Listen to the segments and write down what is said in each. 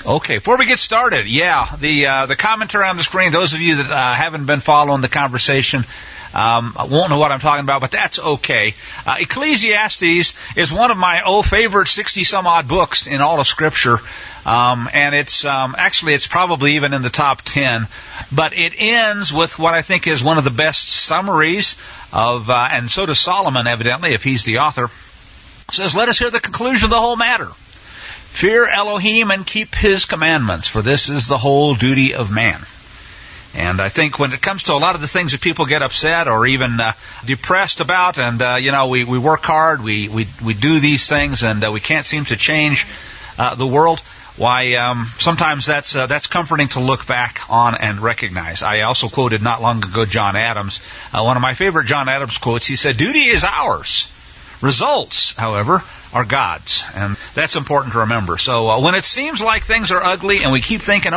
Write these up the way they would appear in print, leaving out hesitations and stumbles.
Okay, before we get started, the commentary on the screen, those of you that haven't been following the conversation won't know what I'm talking about, but that's okay. Ecclesiastes is one of my favorite 60-some-odd books in all of Scripture, and it's probably even in the top 10, but it ends with what I think is one of the best summaries of, and so does Solomon, evidently, if he's the author. It says, "Let us hear the conclusion of the whole matter. Fear Elohim and keep His commandments, for this is the whole duty of man." And I think when it comes to a lot of the things that people get upset or even depressed about, and we work hard, we do these things, and we can't seem to change the world. Why? Sometimes that's comforting to look back on and recognize. I also quoted not long ago John Adams. One of my favorite John Adams quotes. He said, "Duty is ours. Results, however, are God's." And that's important to remember. So when it seems like things are ugly and we keep thinking,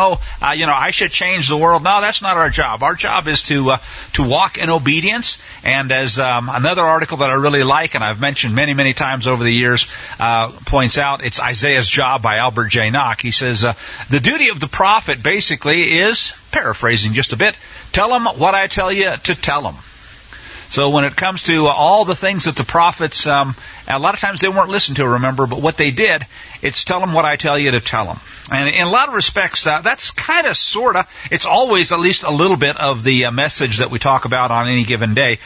I should change the world. No, that's not our job. Our job is to walk in obedience. And as another article that I really like, and I've mentioned many, many times over the years, points out, it's Isaiah's Job by Albert J. Nock. He says, the duty of the prophet basically is, paraphrasing just a bit, tell them what I tell you to tell them. So when it comes to all the things that the prophets, a lot of times they weren't listened to, remember, but what they did, it's tell them what I tell you to tell them. And in a lot of respects, that's kind of, sort of, it's always at least a little bit of the message that we talk about on any given day.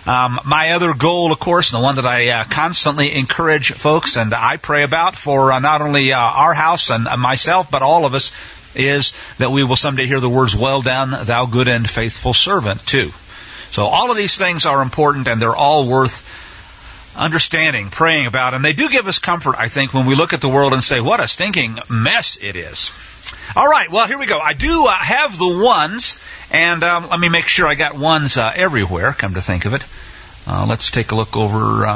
My other goal, of course, and the one that I constantly encourage folks and I pray about for not only our house and myself, but all of us, is that we will someday hear the words, "Well done, thou good and faithful servant," too. So all of these things are important, and they're all worth understanding, praying about. And they do give us comfort, I think, when we look at the world and say, what a stinking mess it is. All right, well, here we go. I do have the ones, and let me make sure I got ones everywhere, come to think of it. Let's take a look over.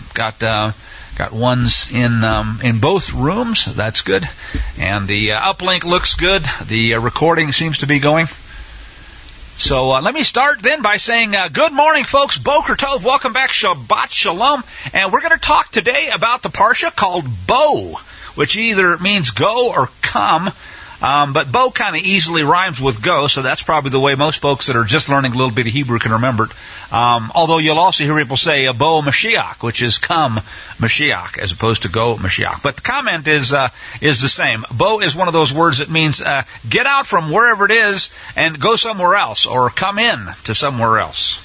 Got ones in both rooms. That's good. And the uplink looks good. The recording seems to be going. So let me start then by saying good morning, folks. Boker Tov, welcome back. Shabbat Shalom. And we're going to talk today about the parsha called Bo, which either means go or come. But Bo kind of easily rhymes with go, so that's probably the way most folks that are just learning a little bit of Hebrew can remember it. Although you'll also hear people say Bo Mashiach, which is come Mashiach, as opposed to go Mashiach. But the comment is the same. Bo is one of those words that means get out from wherever it is and go somewhere else, or come in to somewhere else.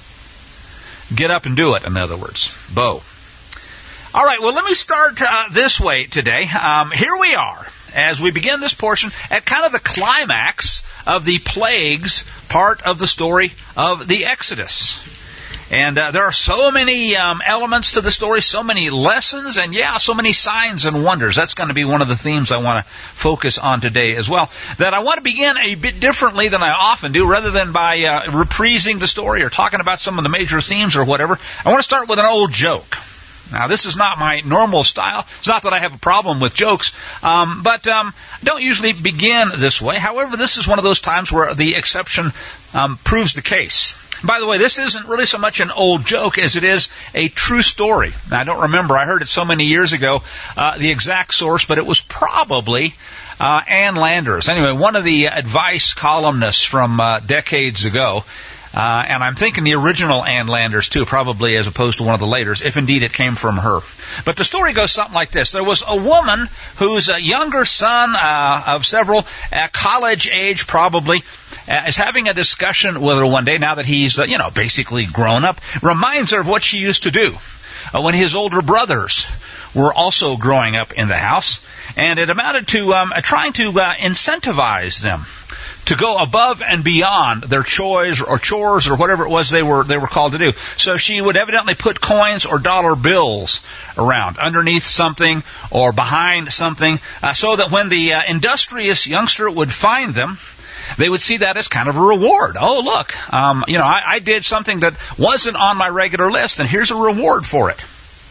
Get up and do it, in other words. Bo. All right, well, let me start this way today. Here we are, as we begin this portion, at kind of the climax of the plagues part of the story of the Exodus. And there are so many elements to the story, so many lessons, and so many signs and wonders. That's going to be one of the themes I want to focus on today as well. That I want to begin a bit differently than I often do, rather than by reprising the story or talking about some of the major themes or whatever. I want to start with an old joke. Now, this is not my normal style. It's not that I have a problem with jokes, but don't usually begin this way. However, this is one of those times where the exception proves the case. By the way, this isn't really so much an old joke as it is a true story. Now, I don't remember. I heard it so many years ago, the exact source, but it was probably Ann Landers. Anyway, one of the advice columnists from decades ago. And I'm thinking the original Ann Landers, too, probably as opposed to one of the laters, if indeed it came from her. But the story goes something like this. There was a woman whose younger son of several, college age probably, is having a discussion with her one day, now that he's, basically grown up, reminds her of what she used to do when his older brothers were also growing up in the house. And it amounted to trying to incentivize them to go above and beyond their chores or whatever it was they were called to do. So she would evidently put coins or dollar bills around underneath something or behind something, so that when the industrious youngster would find them, they would see that as kind of a reward. Oh, look, I did something that wasn't on my regular list, and here's a reward for it.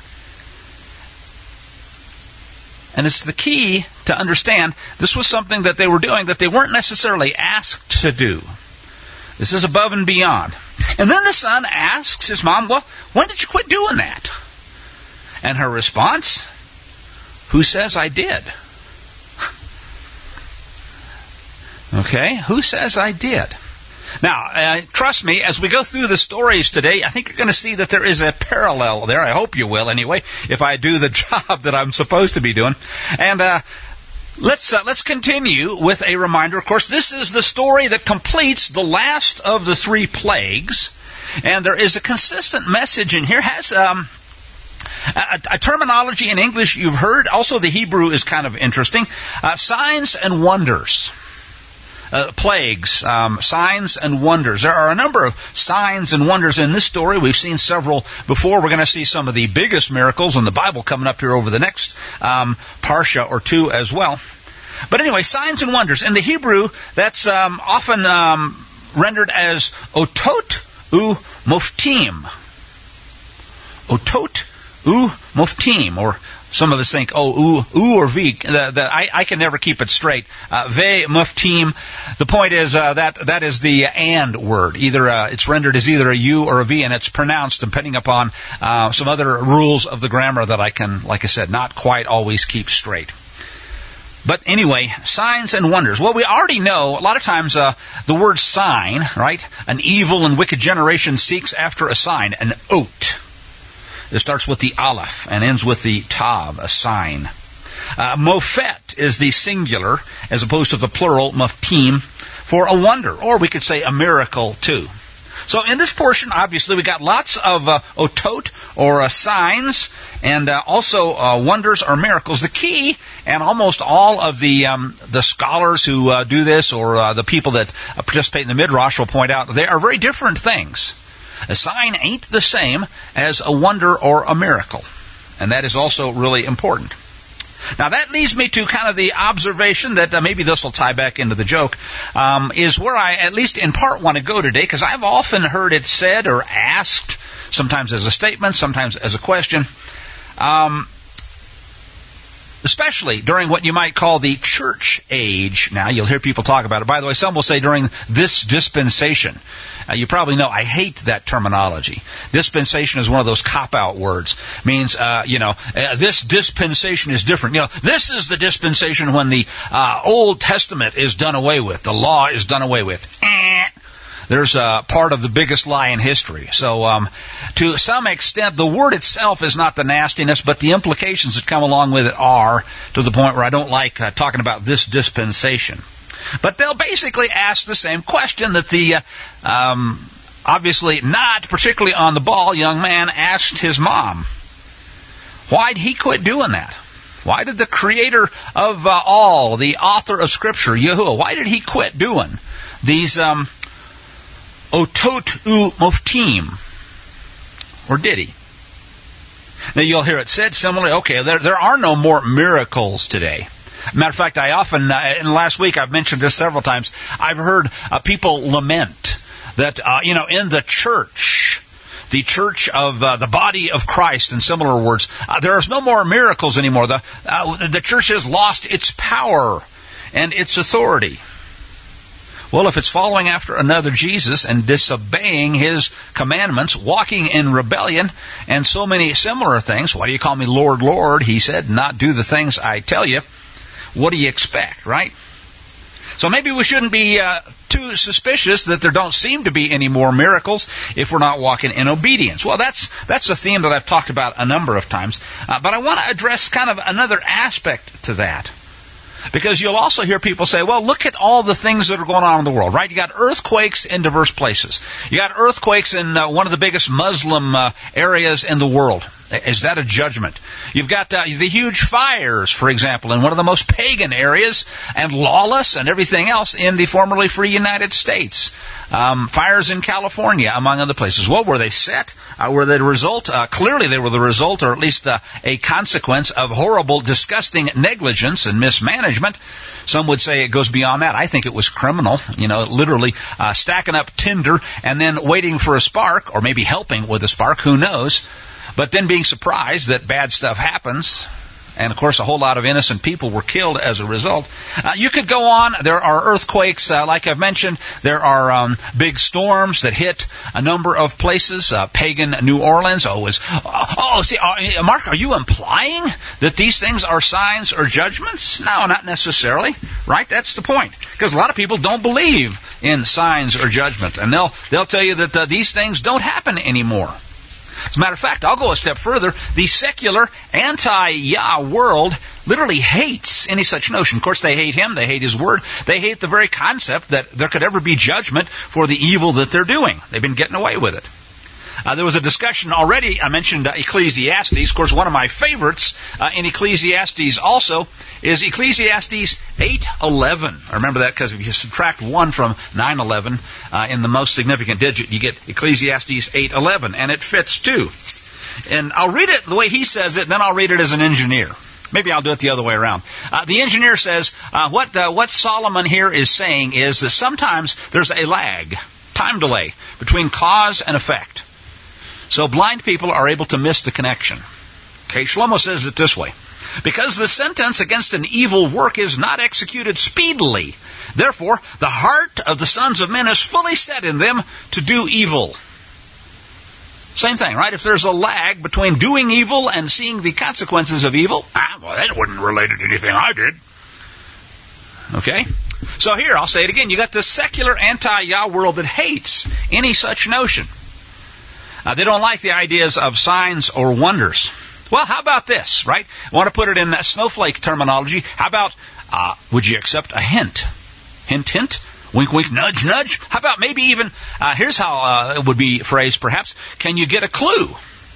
And it's the key to understand this was something that they were doing that they weren't necessarily asked to do. This is above and beyond. And then the son asks his mom, well, when did you quit doing that? And her response, who says I did? Okay, who says I did? Now, trust me, as we go through the stories today, I think you're going to see that there is a parallel there. I hope you will, anyway, if I do the job that I'm supposed to be doing. And let's continue with a reminder. Of course, this is the story that completes the last of the 3 plagues, and there is a consistent message in here. Has a terminology in English you've heard. Also, the Hebrew is kind of interesting. Signs and wonders. Plagues, signs and wonders. There are a number of signs and wonders in this story. We've seen several before. We're going to see some of the biggest miracles in the Bible coming up here over the next parsha or 2 as well. But anyway, signs and wonders. In the Hebrew, that's often rendered as otot u moftim. Otot u moftim, or some of us think, u or v. I can never keep it straight. Ve muftim. The point is that is the and word. Either it's rendered as either a u or a v, and it's pronounced depending upon some other rules of the grammar that I can, like I said, not quite always keep straight. But anyway, signs and wonders. Well, we already know a lot of times the word sign, right? An evil and wicked generation seeks after a sign, an ot. It starts with the aleph and ends with the tav, a sign. Mofet is the singular, as opposed to the plural, muftim, for a wonder, or we could say a miracle too. So in this portion, obviously, we got lots of otot, or signs, and also wonders or miracles. The key, and almost all of the scholars who do this, or the people that participate in the Midrash will point out, they are very different things. A sign ain't the same as a wonder or a miracle. And that is also really important. Now that leads me to kind of the observation that maybe this will tie back into the joke, is where I at least in part want to go today, because I've often heard it said or asked, sometimes as a statement, sometimes as a question, especially during what you might call the church age. Now, you'll hear people talk about it. By the way, some will say during this dispensation. You probably know I hate that terminology. Dispensation is one of those cop-out words. Means, this dispensation is different. This is the dispensation when the Old Testament is done away with. The law is done away with. There's a part of the biggest lie in history. So, to some extent, the word itself is not the nastiness, but the implications that come along with it are, to the point where I don't like talking about this dispensation. But they'll basically ask the same question that the, obviously not particularly on the ball young man asked his mom. Why'd he quit doing that? Why did the creator of all, the author of Scripture, Yahuwah, why did he quit doing these otot u moftim? Or did he? Now you'll hear it said similarly, okay, there are no more miracles today. Matter of fact, I often, in the last week, I've mentioned this several times, I've heard people lament that, in the church of the body of Christ, in similar words, there's no more miracles anymore. The church has lost its power and its authority. Well, if it's following after another Jesus and disobeying his commandments, walking in rebellion, and so many similar things, why do you call me Lord, Lord? He said, not do the things I tell you. What do you expect, right? So maybe we shouldn't be too suspicious that there don't seem to be any more miracles if we're not walking in obedience. Well, that's a theme that I've talked about a number of times. But I want to address kind of another aspect to that. Because you'll also hear people say, well, look at all the things that are going on in the world, right? You got earthquakes in diverse places. You got earthquakes in one of the biggest Muslim areas in the world. Is that a judgment? You've got the huge fires, for example, in one of the most pagan areas, and lawless and everything else in the formerly free United States. Fires in California, among other places. Well, were they set? Were they the result? Clearly they were the result, or at least a consequence of horrible, disgusting negligence and mismanagement. Some would say it goes beyond that. I think it was criminal, literally stacking up tinder and then waiting for a spark, or maybe helping with a spark, who knows. But then being surprised that bad stuff happens, And, of course, a whole lot of innocent people were killed as a result. You could go on. There are earthquakes, like I've mentioned. There are big storms that hit a number of places. Pagan New Orleans. Mark, are you implying that these things are signs or judgments? No, not necessarily. Right? That's the point. Because a lot of people don't believe in signs or judgment. And they'll tell you that these things don't happen anymore. As a matter of fact, I'll go a step further. The secular, anti-Yah world literally hates any such notion. Of course, they hate him. They hate his word. They hate the very concept that there could ever be judgment for the evil that they're doing. They've been getting away with it. There was a discussion already. I mentioned Ecclesiastes. Of course, one of my favorites in Ecclesiastes also is Ecclesiastes 8:11. I remember that because if you subtract 1 from 9:11 in the most significant digit, you get Ecclesiastes 8:11, and it fits too. And I'll read it the way he says it, and then I'll read it as an engineer. Maybe I'll do it the other way around. The engineer says what Solomon here is saying is that sometimes there's a lag, time delay, between cause and effect. So blind people are able to miss the connection. Okay, Shlomo says it this way. Because the sentence against an evil work is not executed speedily, therefore the heart of the sons of men is fully set in them to do evil. Same thing, right? If there's a lag between doing evil and seeing the consequences of evil, that wasn't related to anything I did. Okay? So here, I'll say it again. You got this secular anti-Yah world that hates any such notion. They don't like the ideas of signs or wonders. Well, how about this, right? I want to put it in that snowflake terminology. How about, would you accept a hint? Hint, hint? Wink, wink, nudge, nudge? How about maybe even, here's how it would be phrased perhaps, can you get a clue?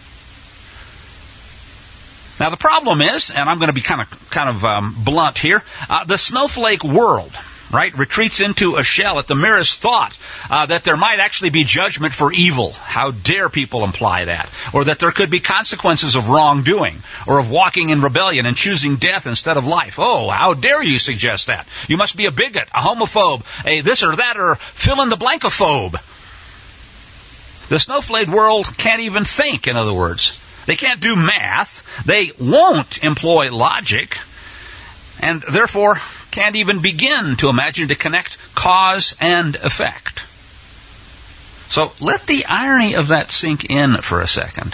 Now the problem is, and I'm going to be kind of blunt here, the snowflake world, right, retreats into a shell at the merest thought that there might actually be judgment for evil. How dare people imply that? Or that there could be consequences of wrongdoing, or of walking in rebellion and choosing death instead of life. Oh, how dare you suggest that? You must be a bigot, a homophobe, a this or that, or fill in the blankophobe. The snowflake world can't even think, in other words. They can't do math. They won't employ logic. And therefore can't even begin to imagine to connect cause and effect. So let the irony of that sink in for a second.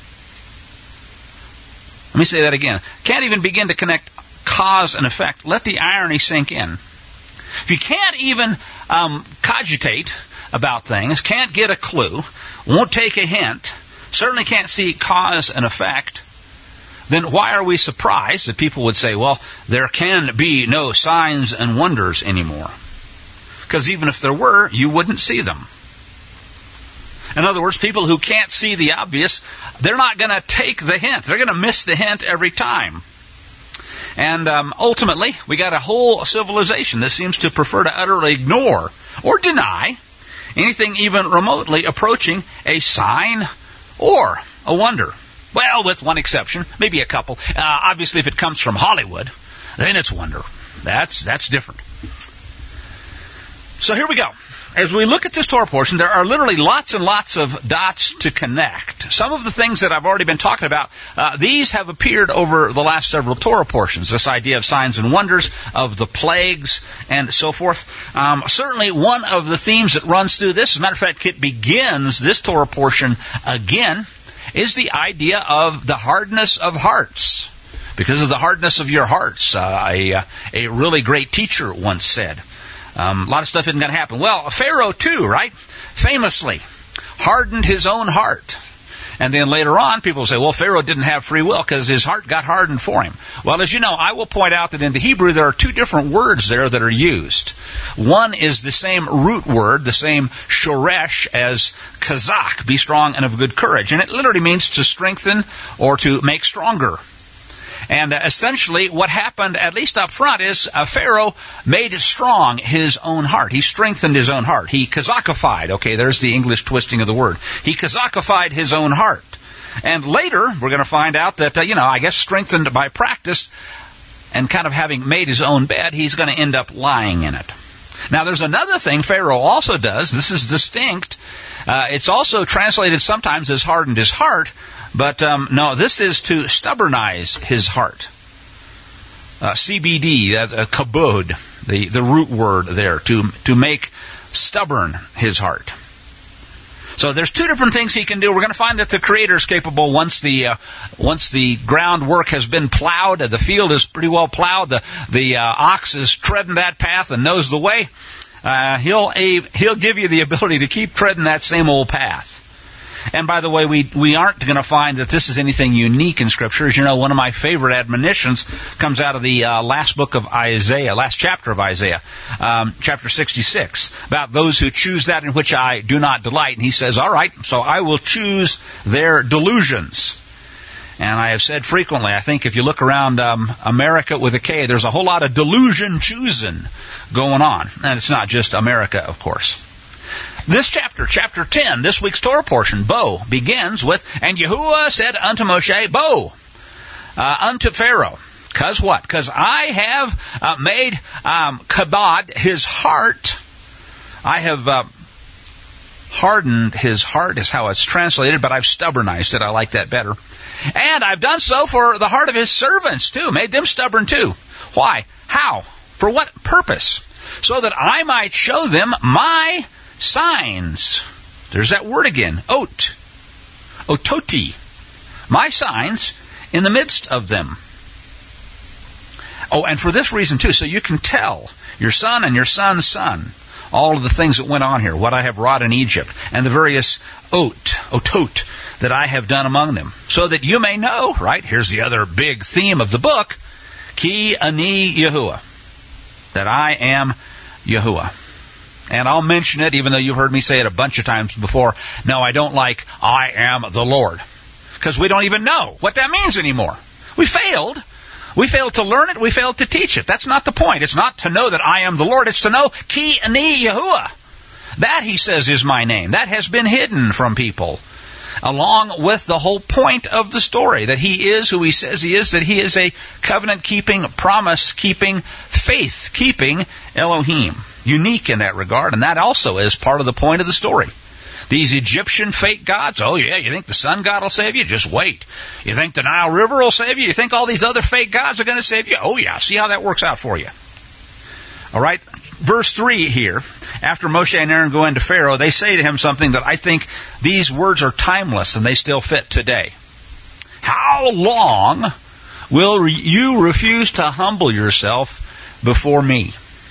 Let me say that again. Can't even begin to connect cause and effect. Let the irony sink in. If you can't even cogitate about things, can't get a clue, won't take a hint, certainly can't see cause and effect, then why are we surprised that people would say, well, there can be no signs and wonders anymore? Because even if there were, you wouldn't see them. In other words, people who can't see the obvious, they're not going to take the hint. They're going to miss the hint every time. And ultimately, we got a whole civilization that seems to prefer to utterly ignore or deny anything even remotely approaching a sign or a wonder. Well, with one exception, maybe a couple. Obviously, if it comes from Hollywood, then it's wonder. That's different. So here we go. As we look at this Torah portion, there are literally lots and lots of dots to connect. Some of the things that I've already been talking about, these have appeared over the last several Torah portions. This idea of signs and wonders, of the plagues, and so forth. Certainly one of the themes that runs through this, as a matter of fact, it begins this Torah portion again, is the idea of the hardness of hearts. Because of the hardness of your hearts, a really great teacher once said. A lot of stuff isn't going to happen. Well, Pharaoh too, right? Famously hardened his own heart. And then later on, people say, well, Pharaoh didn't have free will because his heart got hardened for him. Well, as you know, I will point out that in the Hebrew, there are two different words there that are used. One is the same root word, the same shoresh as kazak, be strong and of good courage. And it literally means to strengthen or to make stronger. And essentially what happened, at least up front, is Pharaoh made strong his own heart. He strengthened his own heart. He kazakified. Okay, there's the English twisting of the word. He kazakified his own heart. And later, we're going to find out that, I guess strengthened by practice and kind of having made his own bed, he's going to end up lying in it. Now, there's another thing Pharaoh also does. This is distinct. It's also translated sometimes as hardened his heart. But no, this is to stubbornize his heart. CBD, kabod, the root word there, to make stubborn his heart. So there's two different things he can do. We're going to find that the Creator is capable once the groundwork has been plowed, the field is pretty well plowed, the ox is treading that path and knows the way. He'll give you the ability to keep treading that same old path. And by the way, we aren't going to find that this is anything unique in Scripture. As you know, one of my favorite admonitions comes out of the last chapter of Isaiah, chapter 66, about those who choose that in which I do not delight. And he says, all right, so I will choose their delusions. And I have said frequently, I think if you look around America with a K, there's a whole lot of delusion choosing going on. And it's not just America, of course. This chapter 10, this week's Torah portion, Bo, begins with, and Yahuwah said unto Moshe, Bo, unto Pharaoh. Because what? Because I have made kabod, his heart. I have hardened his heart is how it's translated, but I've stubbornized it. I like that better. And I've done so for the heart of his servants, too. Made them stubborn, too. Why? How? For what purpose? So that I might show them my signs. There's that word again. Ototi. My signs in the midst of them. Oh, and for this reason too, so you can tell your son and your son's son all of the things that went on here, what I have wrought in Egypt, and the various otot that I have done among them, so that you may know, right? Here's the other big theme of the book, Ki Ani Yahuwah, that I am Yahuwah. And I'll mention it, even though you've heard me say it a bunch of times before. No, I don't like, I am the Lord. Because we don't even know what that means anymore. We failed. We failed to learn it. We failed to teach it. That's not the point. It's not to know that I am the Lord. It's to know, Ki Ani Yahuwah. That, he says, is my name. That has been hidden from people. Along with the whole point of the story, that he is who he says he is, that he is a covenant-keeping, promise-keeping, faith-keeping Elohim. Unique in that regard, and that also is part of the point of the story. These Egyptian fake gods, oh yeah, you think the sun god will save you? Just wait. You think the Nile River will save you? You think all these other fake gods are going to save you? Oh yeah, see how that works out for you. All right, verse 3 here, after Moshe and Aaron go into Pharaoh, they say to him something that I think these words are timeless and they still fit today. How long will you refuse to humble yourself before me?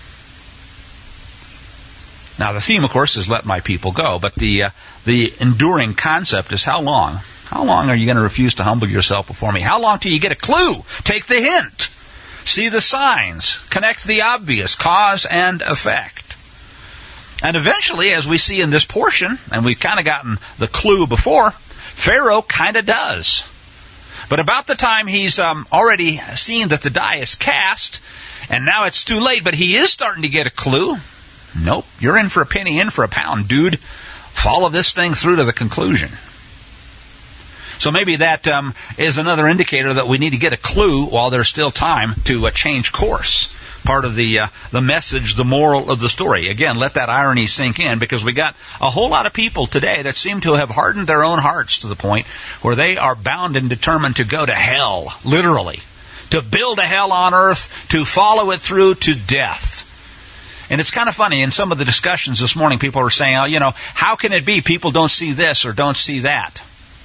Now, the theme, of course, is let my people go, but the enduring concept is how long? How long are you going to refuse to humble yourself before me? How long till you get a clue? Take the hint. See the signs. Connect the obvious, cause and effect. And eventually, as we see in this portion, and we've kind of gotten the clue before, Pharaoh kind of does. But about the time he's already seen that the die is cast, and now it's too late, but he is starting to get a clue. Nope, you're in for a penny, in for a pound, dude. Follow this thing through to the conclusion. So maybe that is another indicator that we need to get a clue while there's still time to change course. Part of the message, the moral of the story. Again, let that irony sink in, because we got a whole lot of people today that seem to have hardened their own hearts to the point where they are bound and determined to go to hell, literally. To build a hell on earth, to follow it through to death. And it's kind of funny, in some of the discussions this morning, people are saying, oh, how can it be people don't see this or don't see that?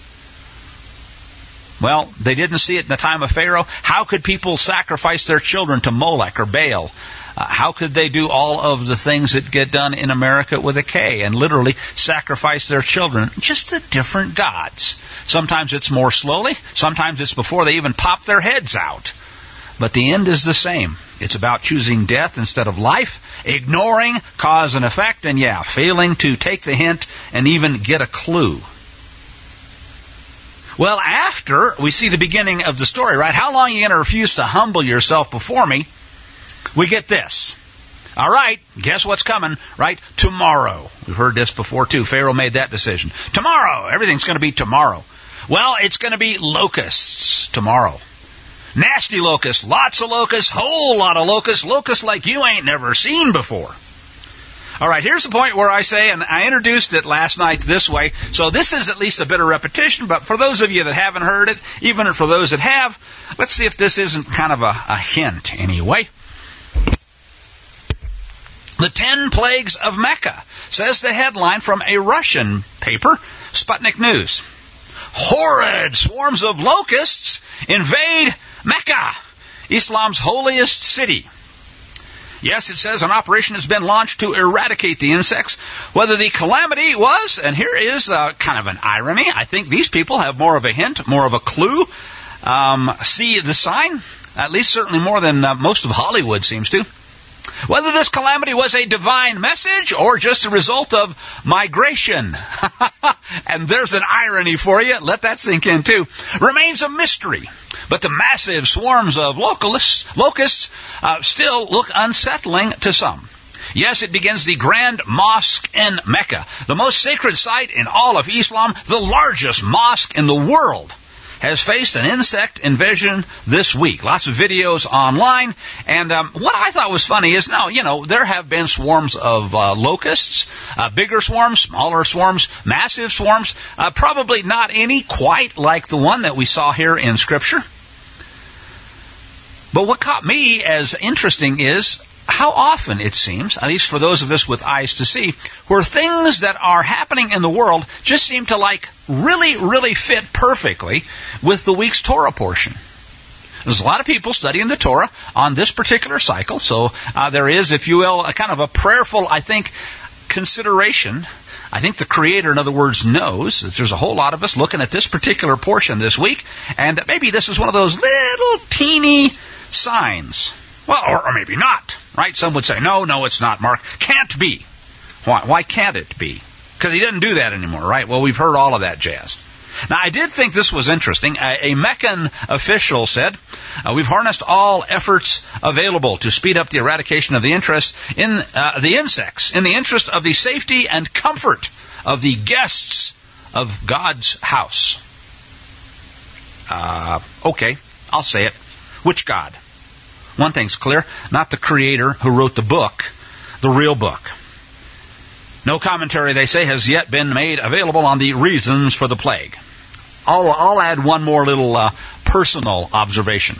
Well, they didn't see it in the time of Pharaoh. How could people sacrifice their children to Molech or Baal? How could they do all of the things that get done in America with a K and literally sacrifice their children? Just to different gods. Sometimes it's more slowly. Sometimes it's before they even pop their heads out. But the end is the same. It's about choosing death instead of life, ignoring cause and effect, and failing to take the hint and even get a clue. Well, after we see the beginning of the story, right? How long are you going to refuse to humble yourself before me? We get this. All right, guess what's coming, right? Tomorrow. We've heard this before, too. Pharaoh made that decision. Tomorrow. Everything's going to be tomorrow. Well, it's going to be locusts tomorrow. Nasty locusts, lots of locusts, whole lot of locusts, locusts like you ain't never seen before. All right, here's the point where I say, and I introduced it last night this way, so this is at least a bit of repetition, but for those of you that haven't heard it, even for those that have, let's see if this isn't kind of a hint anyway. The 10 Plagues of Mecca, says the headline from a Russian paper, Sputnik News. Horrid swarms of locusts invade Mecca, Islam's holiest city. Yes, it says an operation has been launched to eradicate the insects. Whether the calamity was, and here is kind of an irony, I think these people have more of a hint, more of a clue. See the sign, at least certainly more than most of Hollywood seems to. Whether this calamity was a divine message or just a result of migration, and there's an irony for you, let that sink in too, remains a mystery. But the massive swarms of locusts still look unsettling to some. Yes, it begins the Grand Mosque in Mecca, the most sacred site in all of Islam, the largest mosque in the world, has faced an insect invasion this week. Lots of videos online. And what I thought was funny is now, there have been swarms of locusts, bigger swarms, smaller swarms, massive swarms, probably not any quite like the one that we saw here in Scripture. But what caught me as interesting is how often it seems, at least for those of us with eyes to see, where things that are happening in the world just seem to really, really fit perfectly with the week's Torah portion. There's a lot of people studying the Torah on this particular cycle, so there is, if you will, a kind of a prayerful, I think, consideration. I think the Creator, in other words, knows that there's a whole lot of us looking at this particular portion this week, and that maybe this is one of those little teeny signs. Well, or maybe not, right? Some would say, no, it's not, Mark. Can't be. Why can't it be? Because he doesn't do that anymore, right? Well, we've heard all of that jazz. Now, I did think this was interesting. A Meccan official said, we've harnessed all efforts available to speed up the eradication of the insects in the interest of the safety and comfort of the guests of God's house. Okay, I'll say it. Which God? One thing's clear, not the Creator who wrote the book, the real book. No commentary, they say, has yet been made available on the reasons for the plague. I'll add one more little personal observation.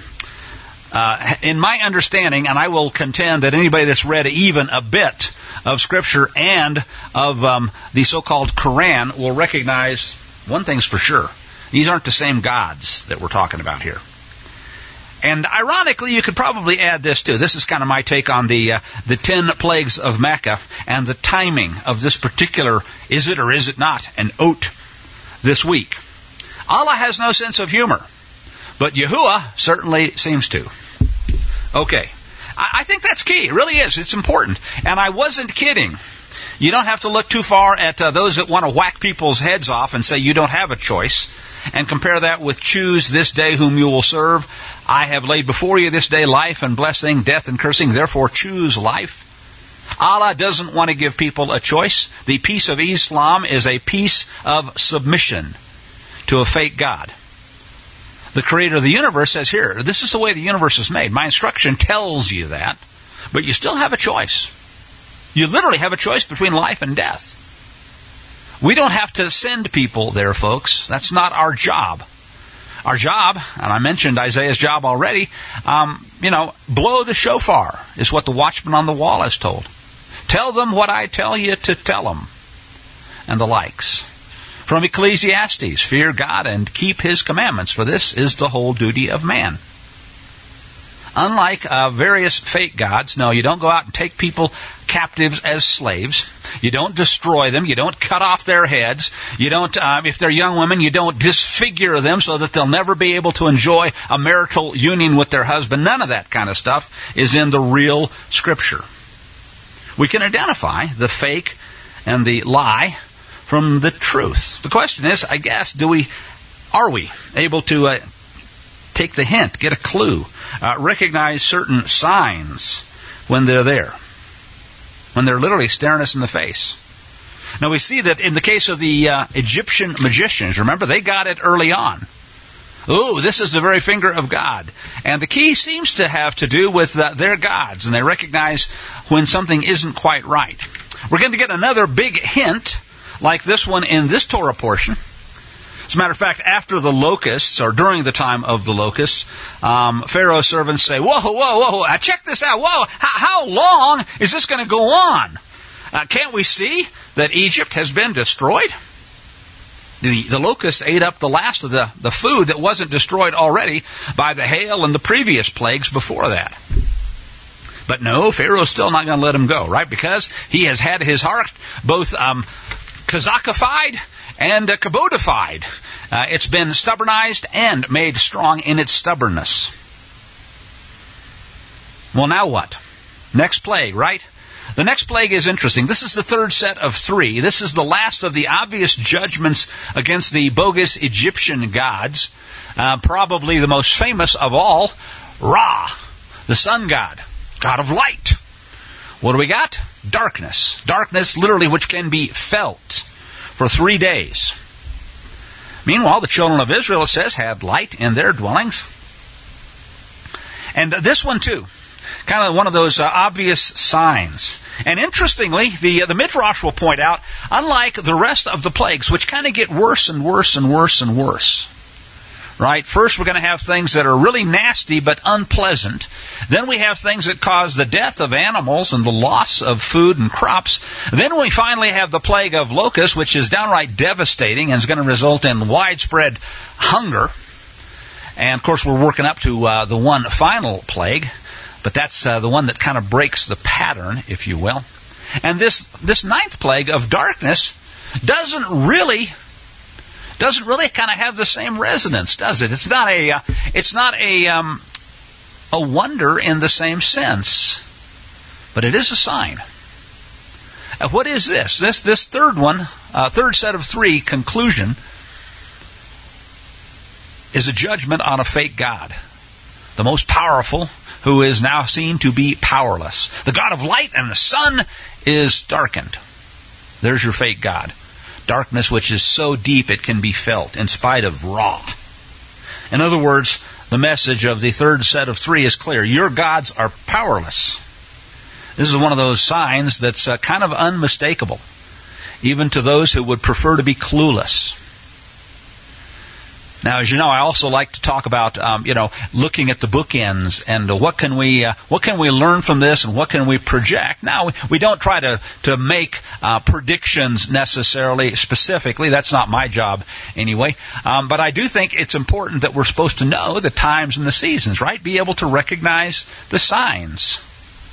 In my understanding, and I will contend that anybody that's read even a bit of Scripture and of the so-called Quran will recognize one thing's for sure. These aren't the same gods that we're talking about here. And ironically, you could probably add this too. This is kind of my take on the 10 plagues of Mecca and the timing of this particular, is it or is it not, an oat this week. Allah has no sense of humor, but Yahuwah certainly seems to. Okay. I think that's key. It really is. It's important. And I wasn't kidding. You don't have to look too far at those that want to whack people's heads off and say you don't have a choice, and compare that with choose this day whom you will serve. I have laid before you this day life and blessing, death and cursing, therefore choose life. Allah doesn't want to give people a choice. The peace of Islam is a peace of submission to a fake God. The Creator of the universe says here, this is the way the universe is made. My instruction tells you that, but you still have a choice. You literally have a choice between life and death. We don't have to send people there, folks. That's not our job. Our job, and I mentioned Isaiah's job already, blow the shofar is what the watchman on the wall has told. Tell them what I tell you to tell them, and the likes. From Ecclesiastes, fear God and keep His commandments, for this is the whole duty of man. Unlike various fake gods, no, you don't go out and take people captives as slaves. You don't destroy them. You don't cut off their heads. You don't, if they're young women, you don't disfigure them so that they'll never be able to enjoy a marital union with their husband. None of that kind of stuff is in the real Scripture. We can identify the fake and the lie from the truth. The question is, I guess, are we able to take the hint, get a clue, recognize certain signs when they're there, when they're literally staring us in the face? Now we see that in the case of the Egyptian magicians, remember, they got it early on. Ooh, this is the very finger of God. And the key seems to have to do with their gods, and they recognize when something isn't quite right. We're going to get another big hint like this one in this Torah portion. As a matter of fact, after the locusts, or during the time of the locusts, Pharaoh's servants say, whoa, check this out. Whoa, how long is this going to go on? Can't we see that Egypt has been destroyed? The locusts ate up the last of the food that wasn't destroyed already by the hail and the previous plagues before that. But no, Pharaoh's still not going to let him go, right? Because he has had his heart both Kazachified and Kabodified. It's been stubbornized and made strong in its stubbornness. Well, now what? Next plague, right? The next plague is interesting. This is the third set of 3. This is the last of the obvious judgments against the bogus Egyptian gods. Probably the most famous of all, Ra, the sun god, god of light. What do we got? Darkness. Darkness, literally, which can be felt for 3 days. Meanwhile, the children of Israel, it says, had light in their dwellings. And this one, too, kind of one of those obvious signs. And interestingly, the Midrash will point out, unlike the rest of the plagues, which kind of get worse and worse and worse and worse. Right? First, we're going to have things that are really nasty but unpleasant. Then we have things that cause the death of animals and the loss of food and crops. Then we finally have the plague of locusts, which is downright devastating and is going to result in widespread hunger. And, of course, we're working up to the one final plague. But that's the one that kind of breaks the pattern, if you will. And this 9th plague of darkness doesn't really kind of have the same resonance, does it? It's not a wonder in the same sense, but it is a sign. What is this? This third one, third set of 3 conclusion, is a judgment on a fake god, the most powerful, who is now seen to be powerless. The god of light and the sun is darkened. There's your fake god. Darkness which is so deep it can be felt in spite of Ra. In other words, the message of the third set of 3 is clear. Your gods are powerless. This is one of those signs that's kind of unmistakable, even to those who would prefer to be clueless. Now, as you know, I also like to talk about, looking at the bookends and what can we learn from this and what can we project. Now, we don't try to make predictions necessarily specifically. That's not my job anyway. But I do think it's important that we're supposed to know the times and the seasons, right? Be able to recognize the signs.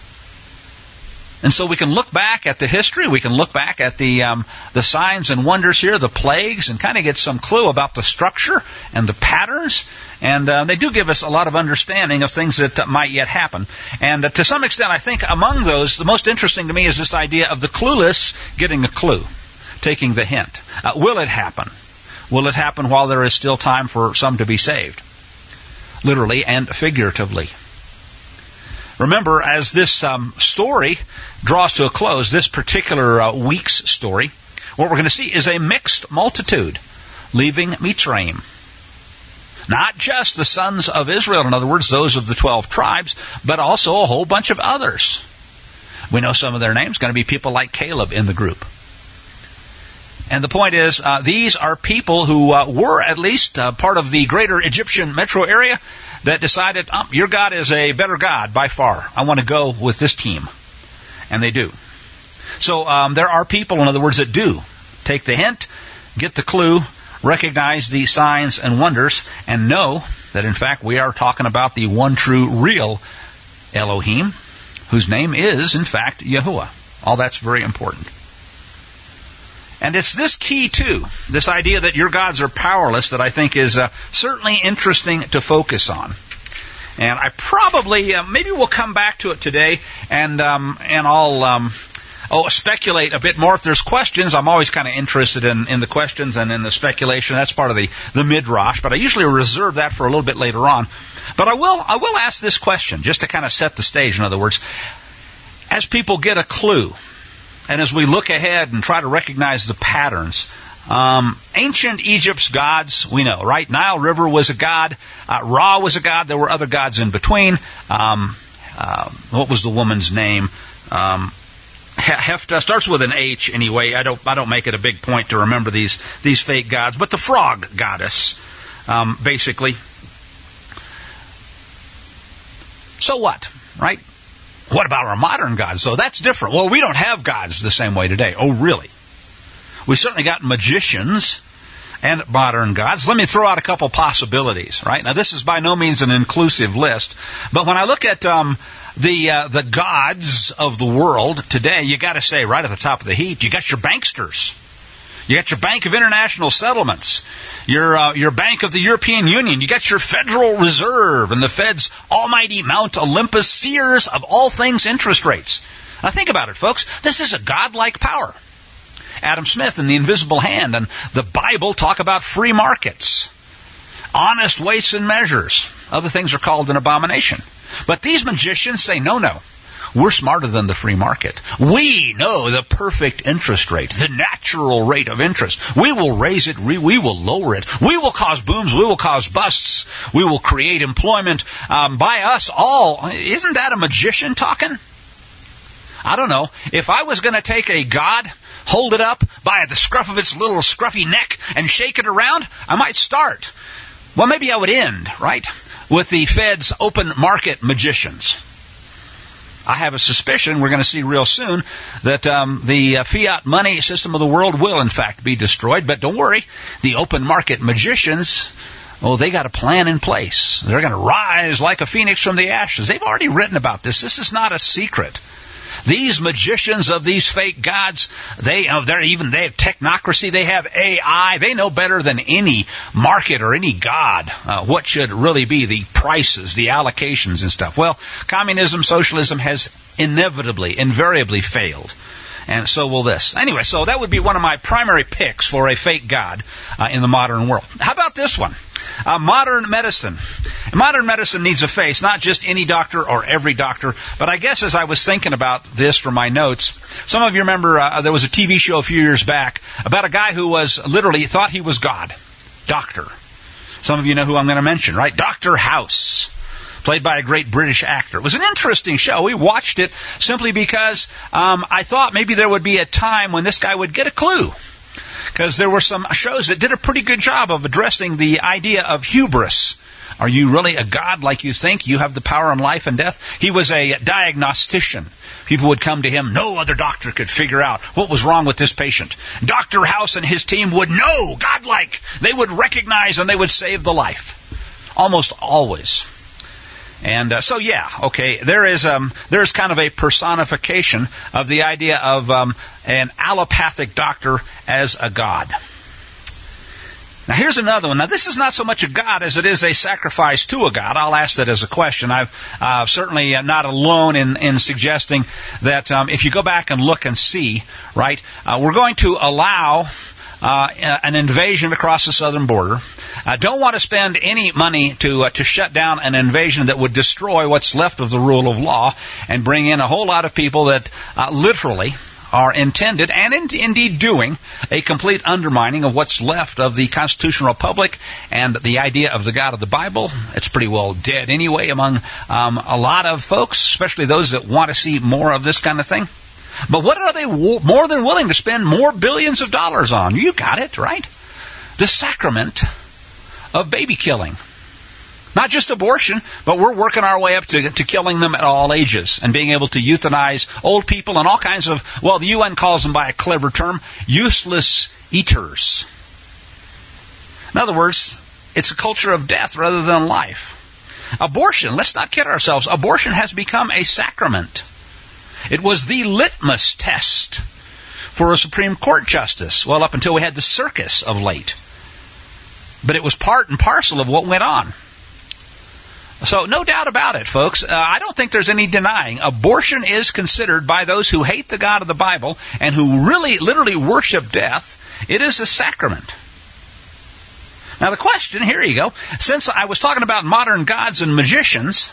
And so we can look back at the history, we can look back at the signs and wonders here, the plagues, and kind of get some clue about the structure and the patterns. And they do give us a lot of understanding of things that might yet happen. And to some extent, I think among those, the most interesting to me is this idea of the clueless getting a clue, taking the hint. Will it happen? Will it happen while there is still time for some to be saved? Literally and figuratively. Remember, as this story draws to a close, this particular week's story, what we're going to see is a mixed multitude leaving Mitzrayim. Not just the sons of Israel, in other words, those of the 12 tribes, but also a whole bunch of others. We know some of their names, going to be people like Caleb in the group. And the point is, these are people who were at least part of the greater Egyptian metro area that decided, your God is a better God by far. I want to go with this team. And they do. So there are people, in other words, that do take the hint, get the clue, recognize the signs and wonders, and know that, in fact, we are talking about the one true, real Elohim, whose name is, in fact, Yahuwah. All that's very important. And it's this key, too, this idea that your gods are powerless, that I think is certainly interesting to focus on. And I probably, maybe we'll come back to it today, and I'll speculate a bit more. If there's questions, I'm always kind of interested in the questions and in the speculation. That's part of the midrash, but I usually reserve that for a little bit later on. But I will ask this question, just to kind of set the stage, in other words. As people get a clue, and as we look ahead and try to recognize the patterns, ancient Egypt's gods, we know, right? Nile River was a god. Ra was a god. There were other gods in between. What was the woman's name? Hefta starts with an H anyway. I don't make it a big point to remember these fake gods, but the frog goddess, basically. So what, right? What about our modern gods? So that's different. Well, we don't have gods the same way today. Oh, really? We certainly got magicians and modern gods. Let me throw out a couple possibilities, right? Now, this is by no means an inclusive list, but when I look at the gods of the world today, you got to say right at the top of the heap, you got your banksters. You got your Bank of International Settlements, your Bank of the European Union. You got your Federal Reserve and the Fed's almighty Mount Olympus, seers of all things interest rates. Now think about it, folks. This is a godlike power. Adam Smith and the Invisible Hand and the Bible talk about free markets, honest weights and measures. Other things are called an abomination. But these magicians say, no. We're smarter than the free market. We know the perfect interest rate, the natural rate of interest. We will raise it. We will lower it. We will cause booms. We will cause busts. We will create employment by us all. Isn't that a magician talking? I don't know. If I was going to take a god, hold it up by the scruff of its little scruffy neck and shake it around, I might start. Well, maybe I would end, right, with the Fed's open market magicians. I have a suspicion, we're going to see real soon, that the fiat money system of the world will, in fact, be destroyed. But don't worry, the open market magicians, they got a plan in place. They're going to rise like a phoenix from the ashes. They've already written about this. This is not a secret. These magicians of these fake gods, they have technocracy, they have AI, they know better than any market or any god what should really be the prices, the allocations and stuff. Well, communism, socialism has invariably failed. And so will this. Anyway, so that would be one of my primary picks for a fake god in the modern world. How about this one? Modern medicine. Modern medicine needs a face, not just any doctor or every doctor. But I guess as I was thinking about this from my notes, some of you remember there was a TV show a few years back about a guy who was literally thought he was God. Doctor. Some of you know who I'm going to mention, right? Dr. House. Played by a great British actor. It was an interesting show. We watched it simply because I thought maybe there would be a time when this guy would get a clue. Because there were some shows that did a pretty good job of addressing the idea of hubris. Are you really a god like you think? You have the power on life and death? He was a diagnostician. People would come to him. No other doctor could figure out what was wrong with this patient. Dr. House and his team would know, godlike. They would recognize and they would save the life. Almost always. And there is kind of a personification of the idea of an allopathic doctor as a god. Now here's another one. Now this is not so much a god as it is a sacrifice to a god. I'll ask that as a question. I've certainly not alone in suggesting that if you go back and look and see, right, we're going to allow an invasion across the southern border. Don't want to spend any money to shut down an invasion that would destroy what's left of the rule of law and bring in a whole lot of people that literally are intended and indeed doing a complete undermining of what's left of the constitutional republic and the idea of the God of the Bible. It's pretty well dead anyway among a lot of folks, especially those that want to see more of this kind of thing. But what are they more than willing to spend more billions of dollars on? You got it, right? The sacrament of baby killing. Not just abortion, but we're working our way up to killing them at all ages and being able to euthanize old people and all kinds of, the UN calls them by a clever term, useless eaters. In other words, it's a culture of death rather than life. Abortion, let's not kid ourselves, abortion has become a sacrament. It was the litmus test for a Supreme Court justice, up until we had the circus of late. But it was part and parcel of what went on. So no doubt about it, folks. I don't think there's any denying. Abortion is considered by those who hate the God of the Bible and who really, literally worship death, it is a sacrament. Now the question, here you go. Since I was talking about modern gods and magicians,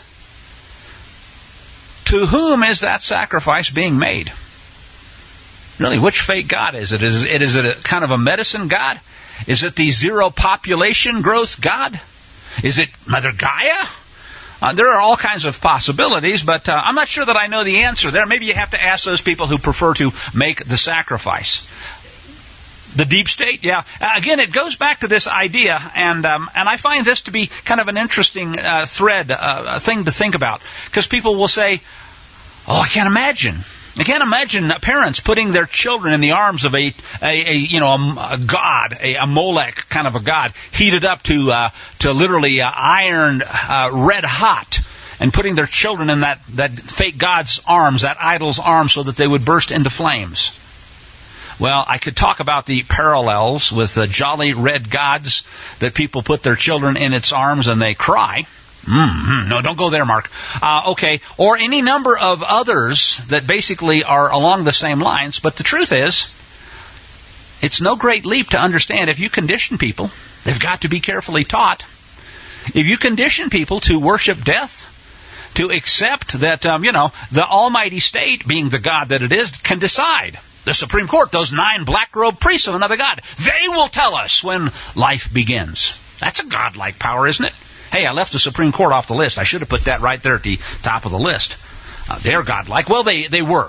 to whom is that sacrifice being made? Really, which fake god is it? Is it a kind of a medicine god? Is it the zero population growth god? Is it Mother Gaia? There are all kinds of possibilities, but I'm not sure that I know the answer there. Maybe you have to ask those people who prefer to make the sacrifice. The deep state, yeah. Again, it goes back to this idea, and I find this to be kind of an interesting thing to think about, because people will say, "Oh, I can't imagine parents putting their children in the arms of a god, a Molech kind of a god, heated up to literally iron red hot, and putting their children in that fake god's arms, that idol's arms, so that they would burst into flames." Well, I could talk about the parallels with the jolly red gods that people put their children in its arms and they cry. No, don't go there, Mark. Okay, or any number of others that basically are along the same lines. But the truth is, it's no great leap to understand if you condition people, they've got to be carefully taught. If you condition people to worship death, to accept that, the almighty state, being the God that it is, can decide. The Supreme Court, those 9 black-robed priests of another God, they will tell us when life begins. That's a godlike power, isn't it? Hey, I left the Supreme Court off the list. I should have put that right there at the top of the list. They're godlike. Well, they were.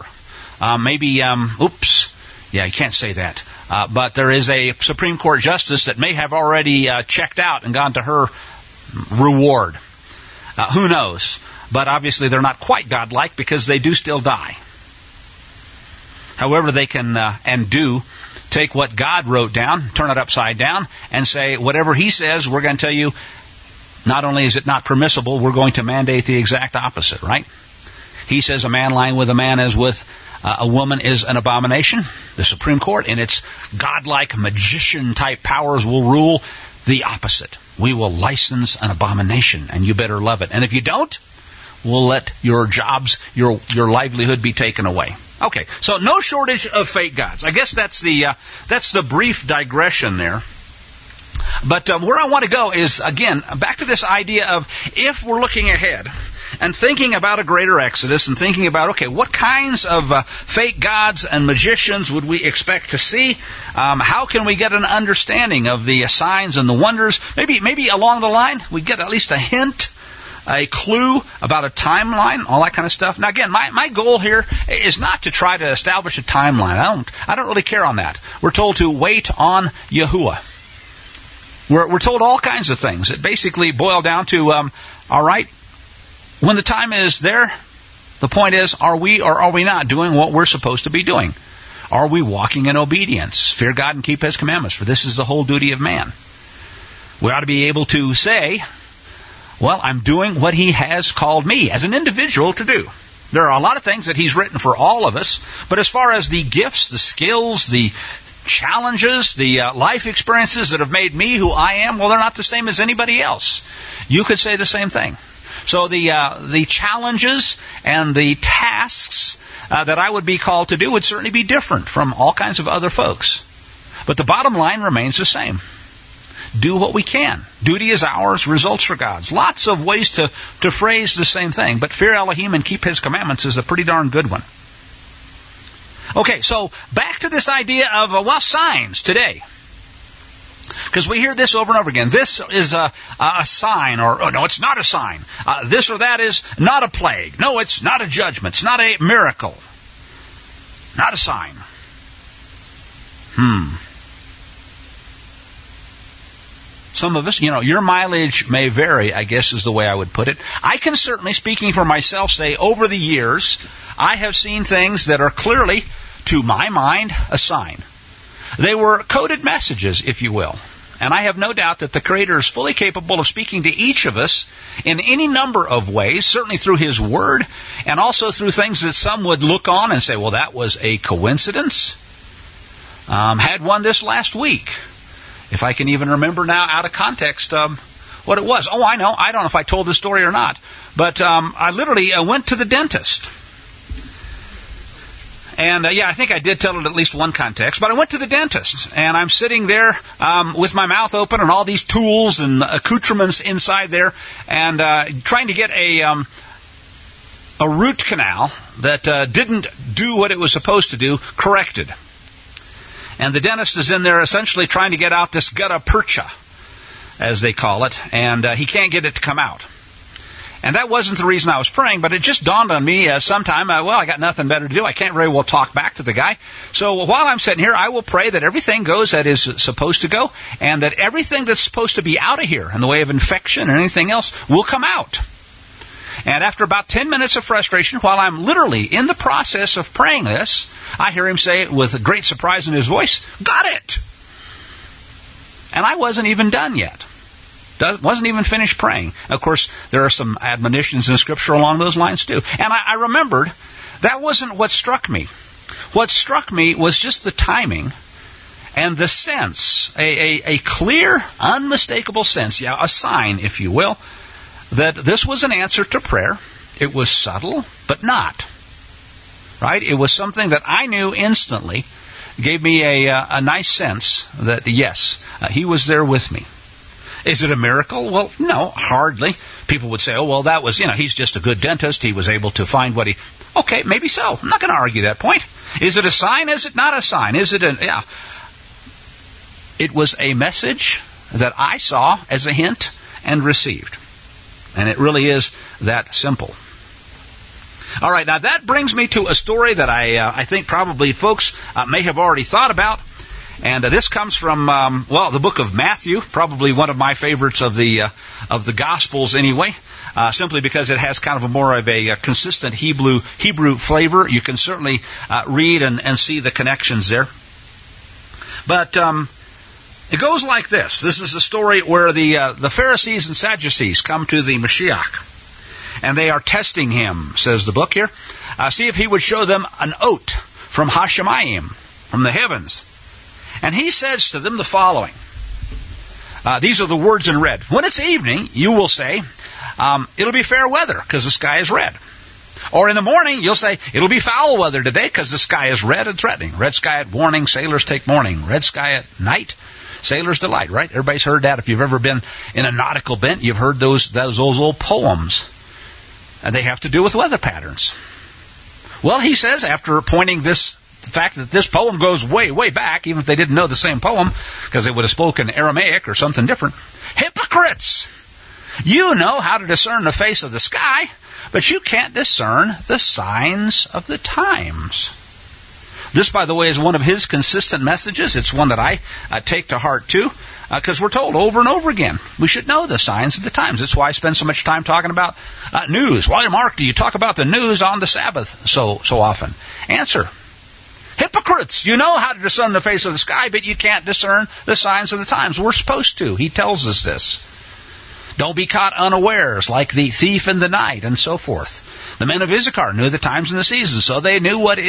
Oops. Yeah, you can't say that. But there is a Supreme Court justice that may have already checked out and gone to her reward. Who knows? But obviously they're not quite godlike, because they do still die. However, they can and do take what God wrote down, turn it upside down, and say, whatever He says, we're going to tell you, not only is it not permissible, we're going to mandate the exact opposite, right? He says a man lying with a man as with a woman is an abomination. The Supreme Court, in its godlike magician-type powers, will rule the opposite. We will license an abomination, and you better love it. And if you don't, we'll let your jobs, your livelihood be taken away. Okay, so no shortage of fake gods. I guess that's the brief digression there. But where I want to go is, again, back to this idea of, if we're looking ahead and thinking about a greater exodus and thinking about, okay, what kinds of fake gods and magicians would we expect to see? How can we get an understanding of the signs and the wonders? Maybe along the line we get at least a hint, a clue about a timeline, all that kind of stuff. Now, again, my goal here is not to try to establish a timeline. I don't really care on that. We're told to wait on Yahuwah. We're told all kinds of things that basically boil down to, all right, when the time is there, the point is, are we or are we not doing what we're supposed to be doing? Are we walking in obedience? Fear God and keep His commandments, for this is the whole duty of man. We ought to be able to say, well, I'm doing what He has called me as an individual to do. There are a lot of things that He's written for all of us, but as far as the gifts, the skills, the challenges, the life experiences that have made me who I am, well, they're not the same as anybody else. You could say the same thing. So the challenges and the tasks that I would be called to do would certainly be different from all kinds of other folks. But the bottom line remains the same. Do what we can. Duty is ours, results are God's. Lots of ways to phrase the same thing, but fear Elohim and keep His commandments is a pretty darn good one. Okay, so back to this idea of, signs today. Because we hear this over and over again. This is a sign, or no, it's not a sign. This or that is not a plague. No, it's not a judgment. It's not a miracle. Not a sign. Some of us, your mileage may vary, I guess is the way I would put it. I can certainly, speaking for myself, say over the years, I have seen things that are clearly, to my mind, a sign. They were coded messages, if you will. And I have no doubt that the Creator is fully capable of speaking to each of us in any number of ways, certainly through His Word, and also through things that some would look on and say, well, that was a coincidence. Had one this last week. If I can even remember now out of context what it was. Oh, I know. I don't know if I told this story or not. But I literally went to the dentist. And, I think I did tell it at least one context. But I went to the dentist, and I'm sitting there with my mouth open and all these tools and accoutrements inside there, and trying to get a root canal that didn't do what it was supposed to do corrected. And the dentist is in there essentially trying to get out this gutta percha, as they call it, and he can't get it to come out. And that wasn't the reason I was praying, but it just dawned on me sometime, I got nothing better to do. I can't very well talk back to the guy. So while I'm sitting here, I will pray that everything goes that is supposed to go, and that everything that's supposed to be out of here in the way of infection or anything else will come out. And after about 10 minutes of frustration, while I'm literally in the process of praying this, I hear him say with a great surprise in his voice, "Got it!" And I wasn't even done yet. Wasn't even finished praying. Of course, there are some admonitions in Scripture along those lines too. And I remembered that wasn't what struck me. What struck me was just the timing and the sense, a clear, unmistakable sense, a sign, if you will, that this was an answer to prayer. It was subtle, but not. Right? It was something that I knew instantly, gave me a nice sense that, yes, he was there with me. Is it a miracle? Well, no, hardly. People would say, oh, well, that was, he's just a good dentist. He was able to find what he... Okay, maybe so. I'm not going to argue that point. Is it a sign? Is it not a sign? Is it yeah. It was a message that I saw as a hint and received. And it really is that simple. All right, now that brings me to a story that I think probably folks may have already thought about. And this comes from, the book of Matthew, probably one of my favorites of the Gospels anyway, simply because it has kind of more of a consistent Hebrew flavor. You can certainly read and see the connections there. But it goes like this. This is a story where the Pharisees and Sadducees come to the Mashiach, and they are testing him, says the book here, see if he would show them an oat from Hashemayim, from the heavens. And he says to them the following. These are the words in red. When it's evening, you will say, it'll be fair weather because the sky is red. Or in the morning, you'll say, it'll be foul weather today because the sky is red and threatening. Red sky at morning, sailors take mourning. Red sky at night, sailors delight, right? Everybody's heard that. If you've ever been in a nautical bent, you've heard those old poems. And they have to do with weather patterns. Well, he says, after pointing the fact that this poem goes way, way back, even if they didn't know the same poem, because they would have spoken Aramaic or something different. Hypocrites! You know how to discern the face of the sky, but you can't discern the signs of the times. This, by the way, is one of his consistent messages. It's one that I take to heart, too, because we're told over and over again, we should know the signs of the times. That's why I spend so much time talking about news. Why, Mark, do you talk about the news on the Sabbath so often? Answer. Hypocrites! You know how to discern the face of the sky, but you can't discern the signs of the times. We're supposed to. He tells us this. Don't be caught unawares like the thief in the night, and so forth. The men of Issachar knew the times and the seasons, so they knew what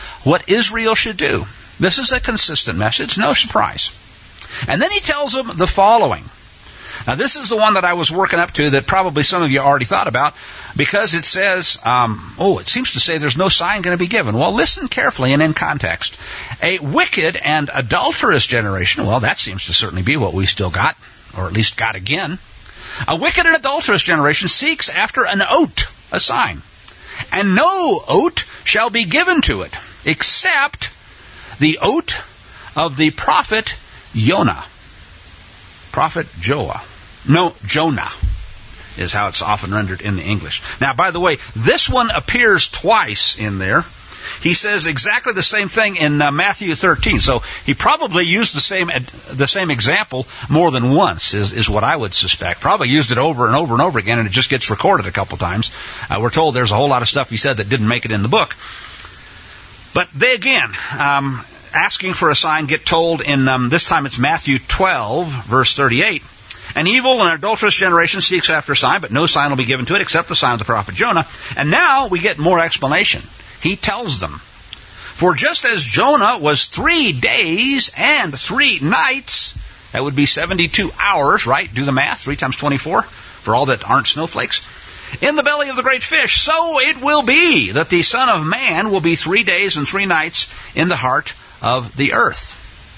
Israel should do. This is a consistent message, no surprise. And then he tells them the following. Now, this is the one that I was working up to that probably some of you already thought about, because it says, it seems to say there's no sign going to be given. Well, listen carefully and in context. A wicked and adulterous generation, well, that seems to certainly be what we still got, or at least got again. A wicked and adulterous generation seeks after an oat, a sign, and no oat shall be given to it, except the oat of the prophet Jonah. Prophet Jonah is how it's often rendered in the English. Now, by the way, this one appears twice in there. He says exactly the same thing in Matthew 13. So he probably used the same example more than once, is what I would suspect. Probably used it over and over and over again, and it just gets recorded a couple times. We're told there's a whole lot of stuff he said that didn't make it in the book. But they again, asking for a sign, get told in, this time it's Matthew 12, verse 38. An evil and adulterous generation seeks after a sign, but no sign will be given to it except the sign of the prophet Jonah. And now we get more explanation. He tells them, for just as Jonah was 3 days and 3 nights, that would be 72 hours, right? Do the math, 3 times 24, for all that aren't snowflakes. In the belly of the great fish, so it will be that the Son of Man will be 3 days and 3 nights in the heart of the earth.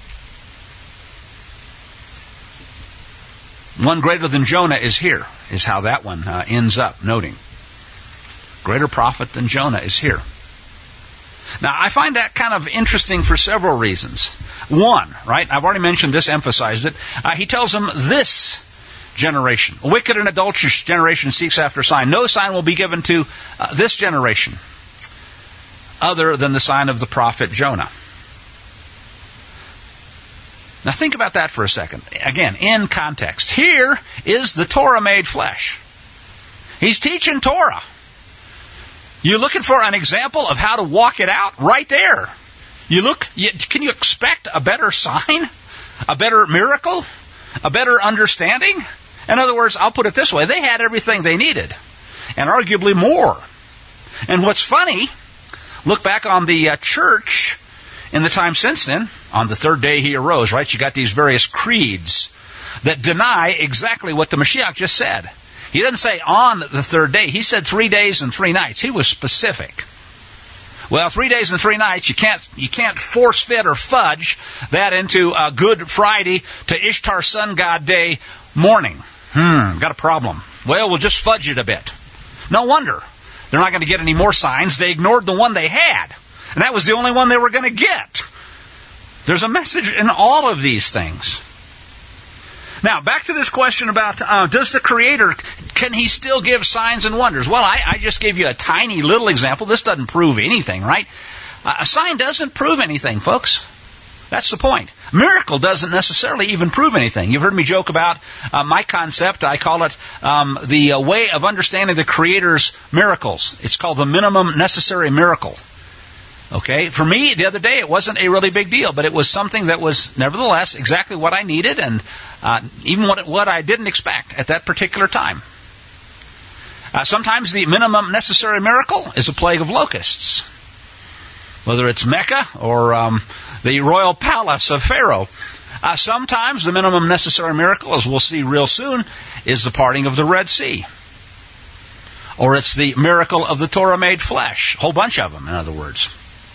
One greater than Jonah is here, is how that one ends up noting. Greater prophet than Jonah is here. Now, I find that kind of interesting for several reasons. One, right, I've already mentioned this, emphasized it. He tells them this generation. A wicked and adulterous generation seeks after a sign. No sign will be given to this generation other than the sign of the prophet Jonah. Now think about that for a second. Again, in context. Here is the Torah made flesh. He's teaching Torah. You looking for an example of how to walk it out? Right there. Can you expect a better sign? A better miracle? A better understanding? In other words, I'll put it this way. They had everything they needed. And arguably more. And what's funny, look back on the church in the time since then. On the third day he arose, right? You got these various creeds that deny exactly what the Mashiach just said. He didn't say on the third day. He said 3 days and 3 nights. He was specific. Well, 3 days and 3 nights, you can't force fit or fudge that into Good Friday to Ishtar Sun God Day morning. Got a problem. Well, we'll just fudge it a bit. No wonder. They're not going to get any more signs. They ignored the one they had. And that was the only one they were going to get. There's a message in all of these things. Now, back to this question about, does the Creator, can He still give signs and wonders? Well, I just gave you a tiny little example. This doesn't prove anything, right? A sign doesn't prove anything, folks. That's the point. Miracle doesn't necessarily even prove anything. You've heard me joke about my concept. I call it the way of understanding the Creator's miracles. It's called the minimum necessary miracle. Okay, for me, the other day, it wasn't a really big deal, but it was something that was nevertheless exactly what I needed and even what I didn't expect at that particular time. Sometimes the minimum necessary miracle is a plague of locusts, whether it's Mecca or the royal palace of Pharaoh. Sometimes the minimum necessary miracle, as we'll see real soon, is the parting of the Red Sea. Or it's the miracle of the Torah made flesh. A whole bunch of them, in other words.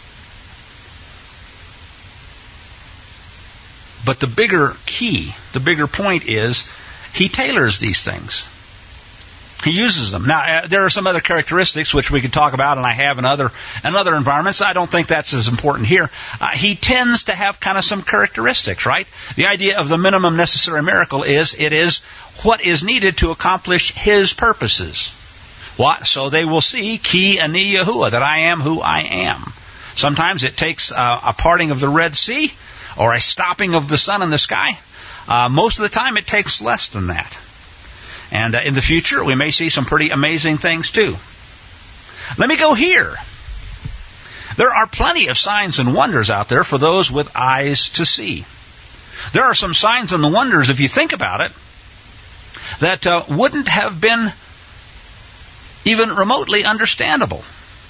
But the bigger key, the bigger point is, He tailors these things. He uses them. Now, there are some other characteristics which we could talk about, and I have in other environments. I don't think that's as important here. He tends to have kind of some characteristics, right? The idea of the minimum necessary miracle is, it is what is needed to accomplish His purposes. What? So they will see, Ki Ani Yahuwah, that I am who I am. Sometimes it takes a parting of the Red Sea, or a stopping of the sun in the sky. Most of the time it takes less than that. And in the future we may see some pretty amazing things too. Let me go here. There are plenty of signs and wonders out there for those with eyes to see. There are some signs and wonders, if you think about it, that wouldn't have been even remotely understandable.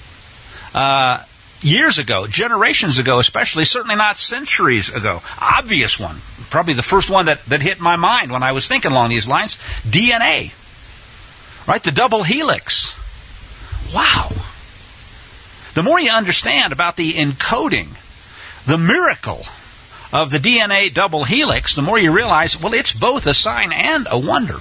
Years ago, generations ago especially, certainly not centuries ago. Obvious one, probably the first one that hit my mind when I was thinking along these lines, DNA. Right, the double helix. Wow. The more you understand about the encoding, the miracle of the DNA double helix, the more you realize, well, it's both a sign and a wonder.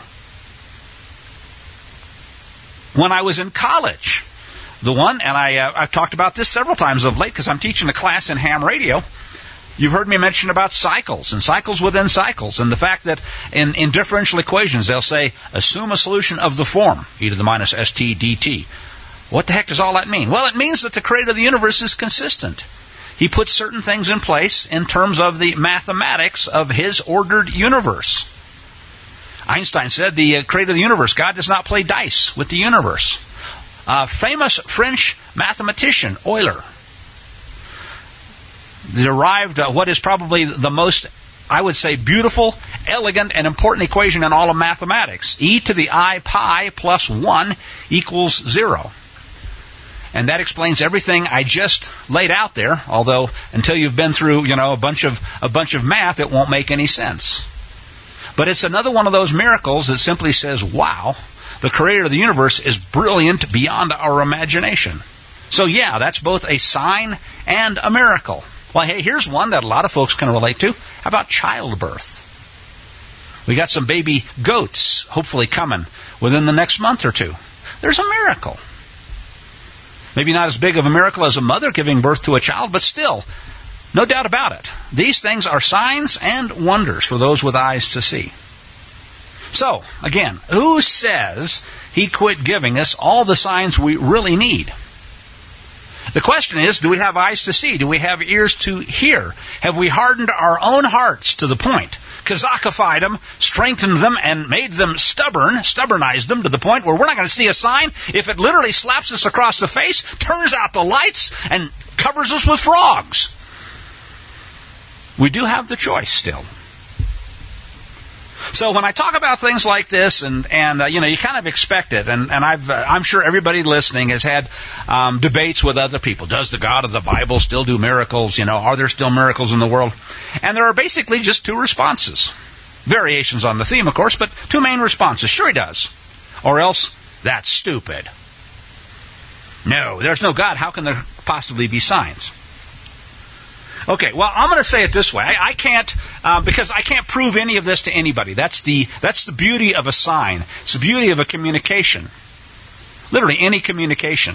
When I was in college, and I've talked about this several times of late because I'm teaching a class in ham radio. You've heard me mention about cycles and cycles within cycles, and the fact that in differential equations they'll say, assume a solution of the form, e to the minus st dt. What the heck does all that mean? Well, it means that the Creator of the universe is consistent. He puts certain things in place in terms of the mathematics of His ordered universe. Einstein said the Creator of the universe, God does not play dice with the universe. Famous French mathematician, Euler, derived what is probably the most, I would say, beautiful, elegant, and important equation in all of mathematics. E to the I pi plus 1 equals 0. And that explains everything I just laid out there, although until you've been through, a bunch of math, it won't make any sense. But it's another one of those miracles that simply says, wow, the Creator of the universe is brilliant beyond our imagination. So yeah, that's both a sign and a miracle. Well, hey, here's one that a lot of folks can relate to. How about childbirth? We got some baby goats hopefully coming within the next month or two. There's a miracle. Maybe not as big of a miracle as a mother giving birth to a child, but still, no doubt about it. These things are signs and wonders for those with eyes to see. So, again, who says he quit giving us all the signs we really need? The question is, do we have eyes to see? Do we have ears to hear? Have we hardened our own hearts to the point, kazakified them, strengthened them, and made them stubbornized them to the point where we're not going to see a sign if it literally slaps us across the face, turns out the lights, and covers us with frogs? We do have the choice still. So when I talk about things like this, and you kind of expect it, and I'm sure everybody listening has had debates with other people. Does the God of the Bible still do miracles? Are there still miracles in the world? And there are basically just two responses. Variations on the theme, of course, but two main responses. Sure he does. Or else, that's stupid. No, there's no God. How can there possibly be signs? Okay, well, I'm going to say it this way. I can't, because I can't prove any of this to anybody. That's the beauty of a sign. It's the beauty of a communication. Literally any communication.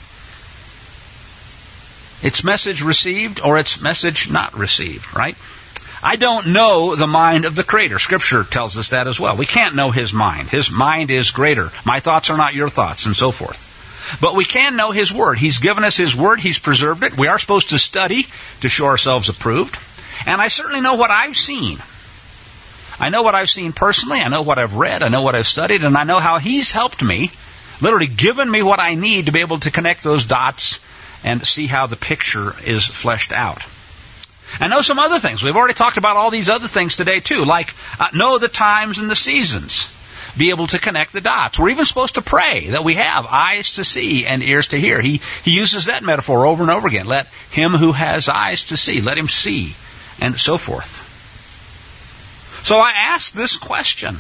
It's message received or it's message not received, right? I don't know the mind of the Creator. Scripture tells us that as well. We can't know His mind. His mind is greater. My thoughts are not your thoughts, and so forth. But we can know His Word. He's given us His Word. He's preserved it. We are supposed to study to show ourselves approved. And I certainly know what I've seen. I know what I've seen personally. I know what I've read. I know what I've studied. And I know how He's helped me, literally given me what I need to be able to connect those dots and see how the picture is fleshed out. I know some other things. We've already talked about all these other things today too, like know the times and the seasons. Be able to connect the dots. We're even supposed to pray that we have eyes to see and ears to hear. He uses that metaphor over and over again. Let him who has eyes to see, let him see, and so forth. So I ask this question.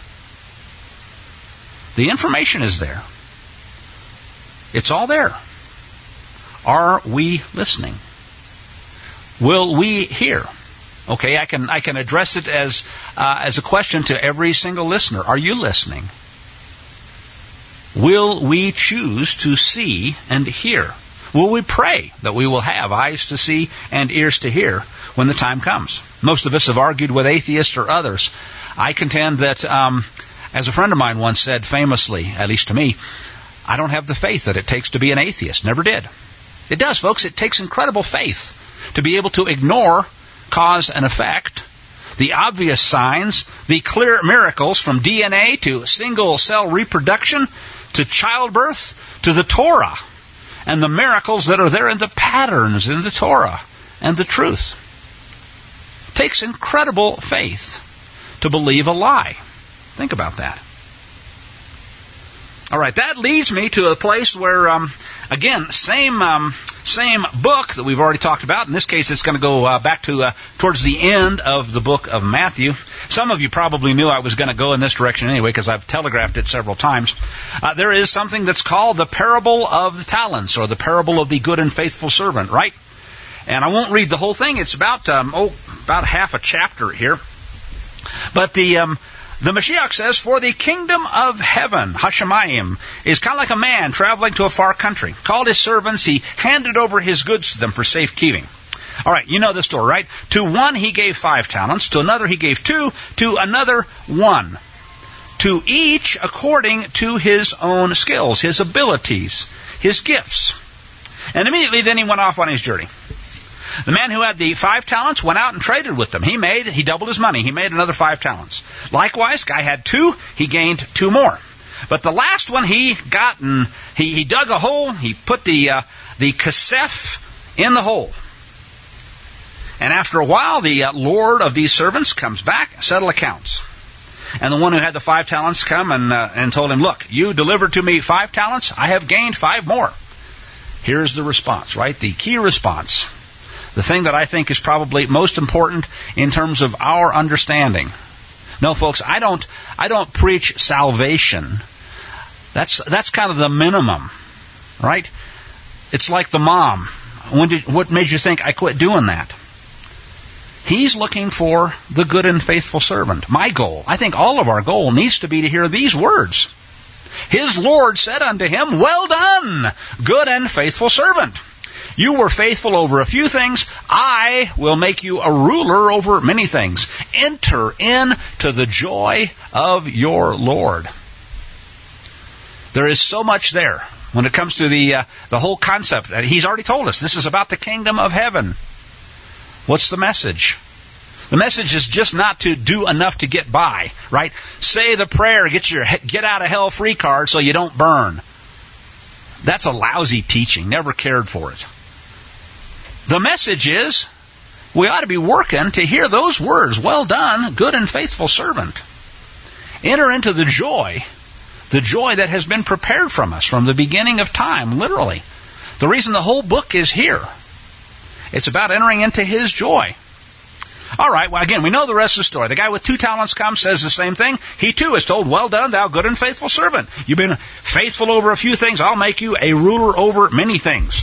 The information is there. It's all there. Are we listening? Will we hear? Okay, I can address it as a question to every single listener. Are you listening? Will we choose to see and hear? Will we pray that we will have eyes to see and ears to hear when the time comes? Most of us have argued with atheists or others. I contend that, as a friend of mine once said famously, at least to me, I don't have the faith that it takes to be an atheist. Never did. It does, folks. It takes incredible faith to be able to ignore cause and effect, the obvious signs, the clear miracles from DNA to single-cell reproduction to childbirth to the Torah, and the miracles that are there in the patterns in the Torah and the truth. It takes incredible faith to believe a lie. Think about that. All right, that leads me to a place where, again, same book that we've already talked about. In this case, it's going to go back to towards the end of the book of Matthew. Some of you probably knew I was going to go in this direction anyway, because I've telegraphed it several times. There is something that's called the parable of the talents, or the parable of the good and faithful servant, right? And I won't read the whole thing. It's about half a chapter here. But the Mashiach says, for the kingdom of heaven, Hashemayim, is kind of like a man traveling to a far country. Called his servants, he handed over his goods to them for safekeeping. All right, you know the story, right? To one he gave 5 talents, to another he gave 2, to another 1. To each according to his own skills, his abilities, his gifts. And immediately then he went off on his journey. The man who had the 5 talents went out and traded with them. He doubled his money. He made another 5 talents. Likewise, guy had 2. He gained 2 more. But the last one he got, and he dug a hole. He put the kasef in the hole. And after a while, the Lord of these servants comes back, settle accounts. And the one who had the 5 talents come and told him, look, you delivered to me 5 talents. I have gained 5 more. Here's the response, right? The key response. The thing that I think is probably most important in terms of our understanding. No, folks, I don't preach salvation. That's kind of the minimum, right? It's like the mom. What made you think I quit doing that? He's looking for the good and faithful servant. My goal, I think all of our goal needs to be to hear these words. His Lord said unto him, well done, good and faithful servant. You were faithful over a few things. I will make you a ruler over many things. Enter into the joy of your Lord. There is so much there when it comes to the whole concept. He's already told us this is about the kingdom of heaven. What's the message? The message is just not to do enough to get by, right? Say the prayer, get your get out of hell free card so you don't burn. That's a lousy teaching. Never cared for it. The message is we ought to be working to hear those words. Well done, good and faithful servant. Enter into the joy that has been prepared from us from the beginning of time, literally. The reason the whole book is here. It's about entering into His joy. All right, well, again, we know the rest of the story. The guy with 2 talents comes, says the same thing. He too is told, well done, thou good and faithful servant. You've been faithful over a few things. I'll make you a ruler over many things.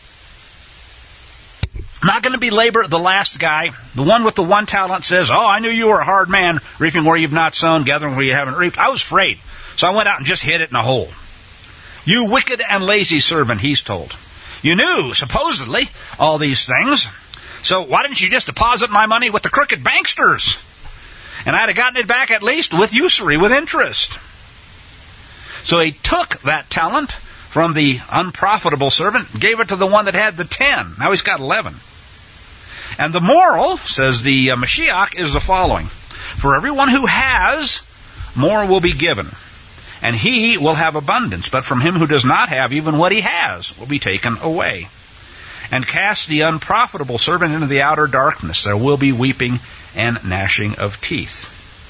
I'm not going to belabor the last guy. The one with the 1 talent says, I knew you were a hard man, reaping where you've not sown, gathering where you haven't reaped. I was afraid, so I went out and just hid it in a hole. You wicked and lazy servant, he's told. You knew, supposedly, all these things. So why didn't you just deposit my money with the crooked banksters? And I'd have gotten it back at least with usury, with interest. So he took that talent from the unprofitable servant, gave it to the one that had the 10. Now he's got 11. And the moral, says the Mashiach, is the following. For everyone who has, more will be given. And he will have abundance. But from him who does not have, even what he has will be taken away. And cast the unprofitable servant into the outer darkness. There will be weeping and gnashing of teeth.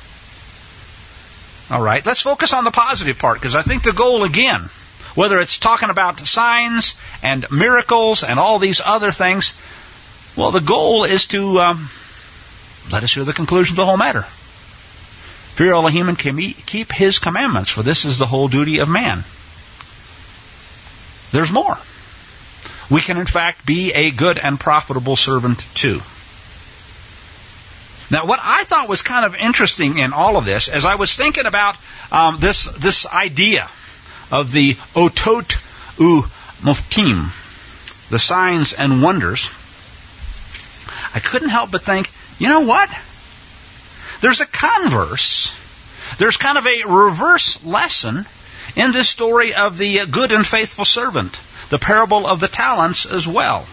All right, let's focus on the positive part, because I think the goal, again, whether it's talking about signs and miracles and all these other things, well, the goal is to let us hear the conclusion of the whole matter. Fear Elohim and keep His commandments, for this is the whole duty of man. There's more. We can, in fact, be a good and profitable servant, too. Now, what I thought was kind of interesting in all of this, as I was thinking about this idea of the otot muftim, the signs and wonders, I couldn't help but think, you know what? There's a converse. There's kind of a reverse lesson in this story of the good and faithful servant. The parable of the talents as well.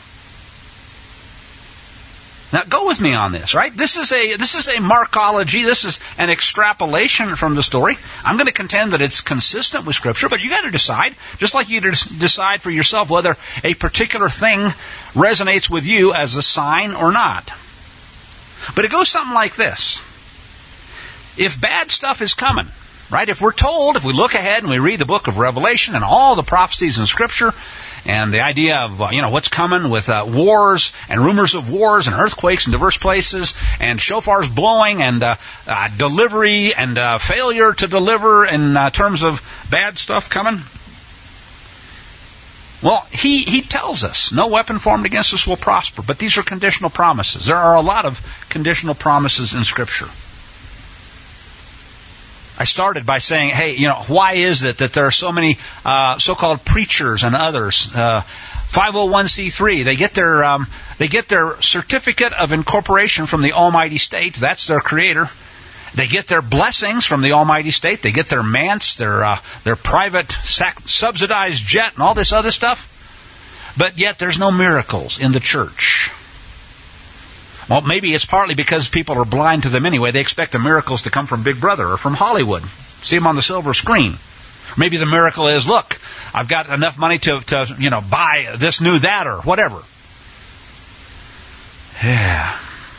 Now, go with me on this, right? This is a markology. This is an extrapolation from the story. I'm going to contend that it's consistent with Scripture, but you got to decide, just like you decide for yourself whether a particular thing resonates with you as a sign or not. But it goes something like this. If bad stuff is coming, right? If we're told, if we look ahead and we read the book of Revelation and all the prophecies in Scripture, and the idea of what's coming with wars and rumors of wars and earthquakes in diverse places and shofars blowing and delivery and failure to deliver in terms of bad stuff coming. Well, he tells us no weapon formed against us will prosper, but these are conditional promises. There are a lot of conditional promises in Scripture. I started by saying, hey, why is it that there are so many so-called preachers and others, 501c3? They get their certificate of incorporation from the Almighty State. That's their creator. They get their blessings from the Almighty State. They get their manse, their private subsidized jet, and all this other stuff. But yet there's no miracles in the church. Well, maybe it's partly because people are blind to them anyway. They expect the miracles to come from Big Brother or from Hollywood. See them on the silver screen. Maybe the miracle is, look, I've got enough money to buy this new that or whatever. Yeah.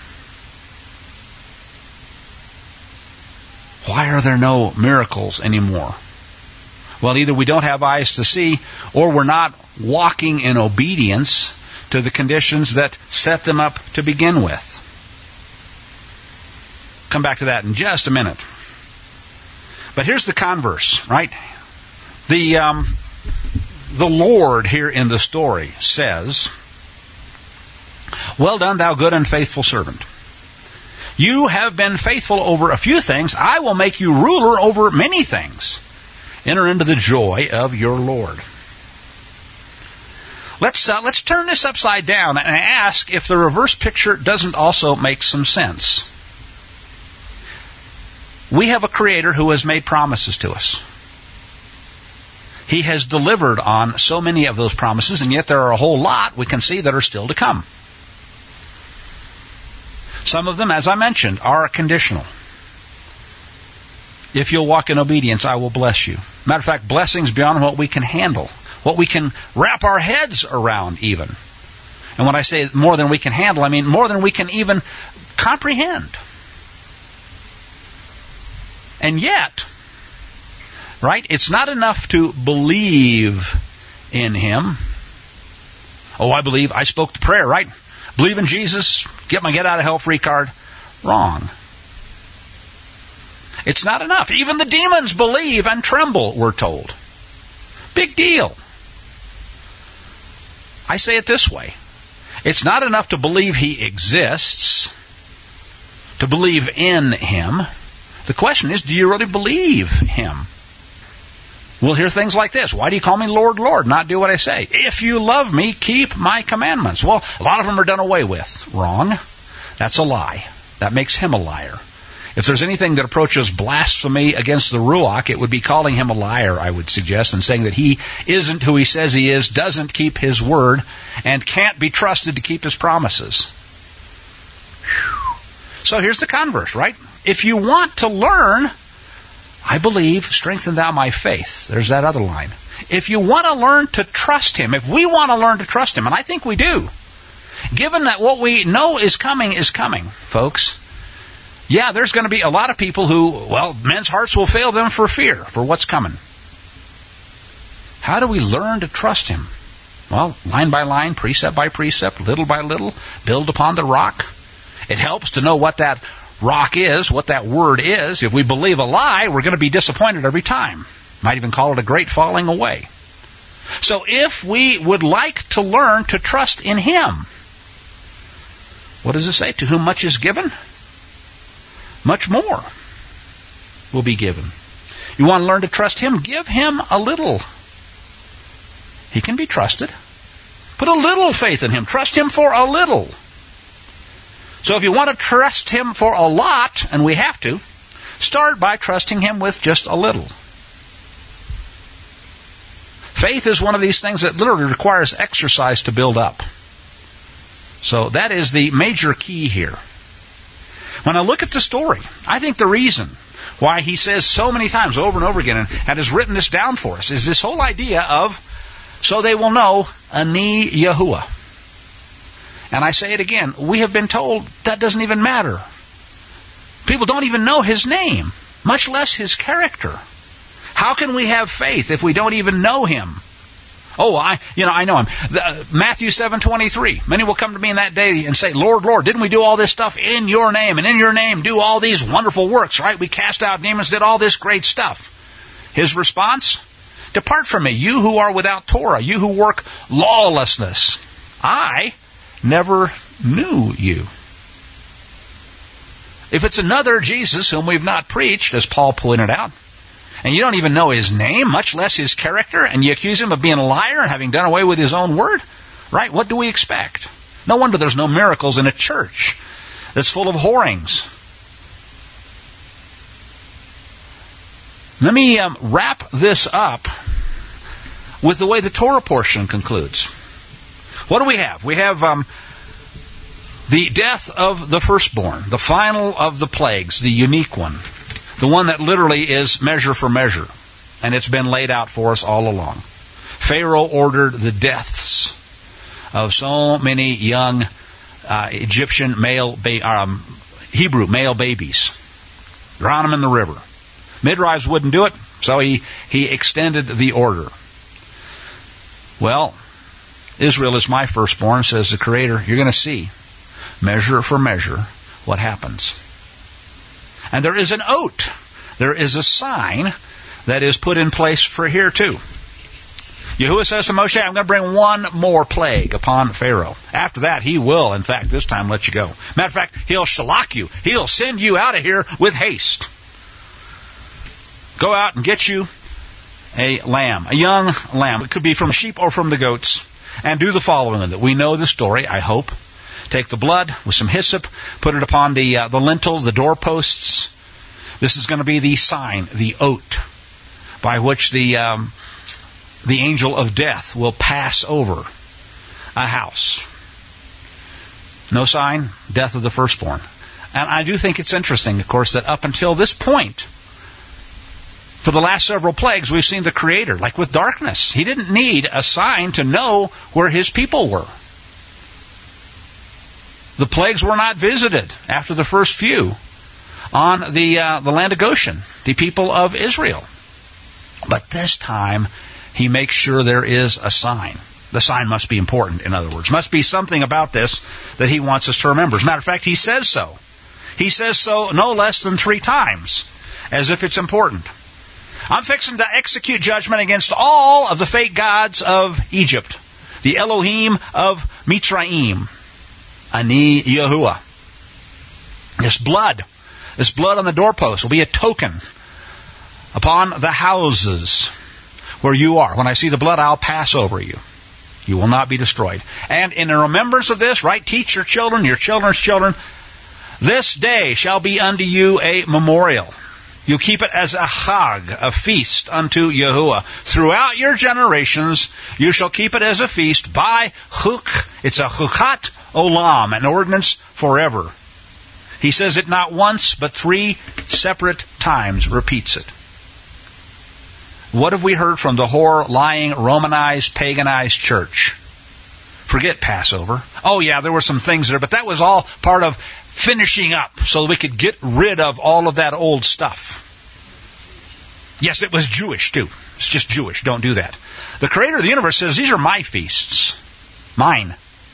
Why are there no miracles anymore? Well, either we don't have eyes to see, or we're not walking in obedience to the conditions that set them up to begin with. Come back to that in just a minute. But here's the converse, right? The Lord here in the story says, well done, thou good and faithful servant. You have been faithful over a few things. I will make you ruler over many things. Enter into the joy of your Lord. Let's turn this upside down and ask if the reverse picture doesn't also make some sense. We have a Creator who has made promises to us. He has delivered on so many of those promises, and yet there are a whole lot we can see that are still to come. Some of them, as I mentioned, are conditional. If you'll walk in obedience, I will bless you. Matter of fact, blessings beyond what we can handle, what we can wrap our heads around even. And when I say more than we can handle, I mean more than we can even comprehend. And yet, right, it's not enough to believe in Him. Oh, I believe, I spoke the prayer, right? Believe in Jesus, get my get out of hell free card. Wrong. It's not enough. Even the demons believe and tremble, we're told. Big deal. I say it this way. It's not enough to believe He exists, to believe in Him. The question is, do you really believe Him? We'll hear things like this. Why do you call me Lord, Lord, not do what I say? If you love me, keep my commandments. Well, a lot of them are done away with. Wrong. That's a lie. That makes Him a liar. If there's anything that approaches blasphemy against the Ruach, it would be calling Him a liar, I would suggest, and saying that He isn't who He says He is, doesn't keep His word, and can't be trusted to keep His promises. Whew. So here's the converse, right? If you want to learn, I believe, strengthen thou my faith. There's that other line. If you want to learn to trust Him, if we want to learn to trust Him, and I think we do, given that what we know is coming, folks, yeah, there's going to be a lot of people who, well, men's hearts will fail them for fear for what's coming. How do we learn to trust Him? Well, line by line, precept by precept, little by little, build upon the rock. It helps to know what that rock is, what that word is. If we believe a lie, we're going to be disappointed every time. Might even call it a great falling away. So if we would like to learn to trust in Him, what does it say? To whom much is given, much more will be given. You want to learn to trust Him? Give Him a little. He can be trusted. Put a little faith in Him. Trust Him for a little. So if you want to trust Him for a lot, and we have to, start by trusting Him with just a little. Faith is one of these things that literally requires exercise to build up. So that is the major key here. When I look at the story, I think the reason why He says so many times over and over again, and has written this down for us, is this whole idea of, so they will know, Ani Yahuwah. And I say it again, we have been told that doesn't even matter. People don't even know His name, much less His character. How can we have faith if we don't even know Him? Oh, I know Him. Matthew 7:23. Many will come to me in that day and say, Lord, Lord, didn't we do all this stuff in Your name? And in Your name do all these wonderful works, right? We cast out demons, did all this great stuff. His response? Depart from me, you who are without Torah, you who work lawlessness. I never knew you. If it's another Jesus whom we've not preached, as Paul pointed out, and you don't even know His name, much less His character, and you accuse Him of being a liar and having done away with His own word, right? What do we expect? No wonder there's no miracles in a church that's full of whorings. Let me wrap this up with the way the Torah portion concludes. What do we have? We have the death of the firstborn, the final of the plagues, the unique one, the one that literally is measure for measure, and it's been laid out for us all along. Pharaoh ordered the deaths of so many young Egyptian Hebrew male babies. Drown them in the river. Midwives wouldn't do it, so he extended the order. Well, Israel is my firstborn, says the Creator. You're going to see, measure for measure, what happens. And there is an oath. There is a sign that is put in place for here too. Yahuwah says to Moshe, I'm going to bring one more plague upon Pharaoh. After that, he will, in fact, this time let you go. Matter of fact, he'll shalak you. He'll send you out of here with haste. Go out and get you a lamb, a young lamb. It could be from sheep or from the goats. and do the following with it. We know the story, I hope. Take the blood with some hyssop, put it upon the lintels, the doorposts. This is going to be the sign, the oath, by which the angel of death will pass over a house. No sign, death of the firstborn. And I do think it's interesting, of course, that up until this point, for the last several plagues, we've seen the Creator, like with darkness. He didn't need a sign to know where His people were. The plagues were not visited after the first few on the land of Goshen, the people of Israel. But this time, He makes sure there is a sign. The sign must be important, in other words. Must be something about this that He wants us to remember. As a matter of fact, He says so. He says so no less than 3 times, as if it's important. I'm fixing to execute judgment against all of the fake gods of Egypt, the Elohim of Mitzrayim, Ani Yahuwah. This blood on the doorpost will be a token upon the houses where you are. When I see the blood, I'll pass over you. You will not be destroyed. And in remembrance of this, right, teach your children's children, this day shall be unto you a memorial. You keep it as a chag, a feast unto Yahuwah. Throughout your generations, you shall keep it as a feast by chuk. It's a chukat olam, an ordinance forever. He says it not once, but 3 separate times repeats it. What have we heard from the whore, lying, Romanized, paganized church? Forget Passover. Oh yeah, there were some things there, but that was all part of finishing up so we could get rid of all of that old stuff. Yes, it was Jewish too. It's just Jewish. Don't do that. The Creator of the universe says, these are my feasts. Mine.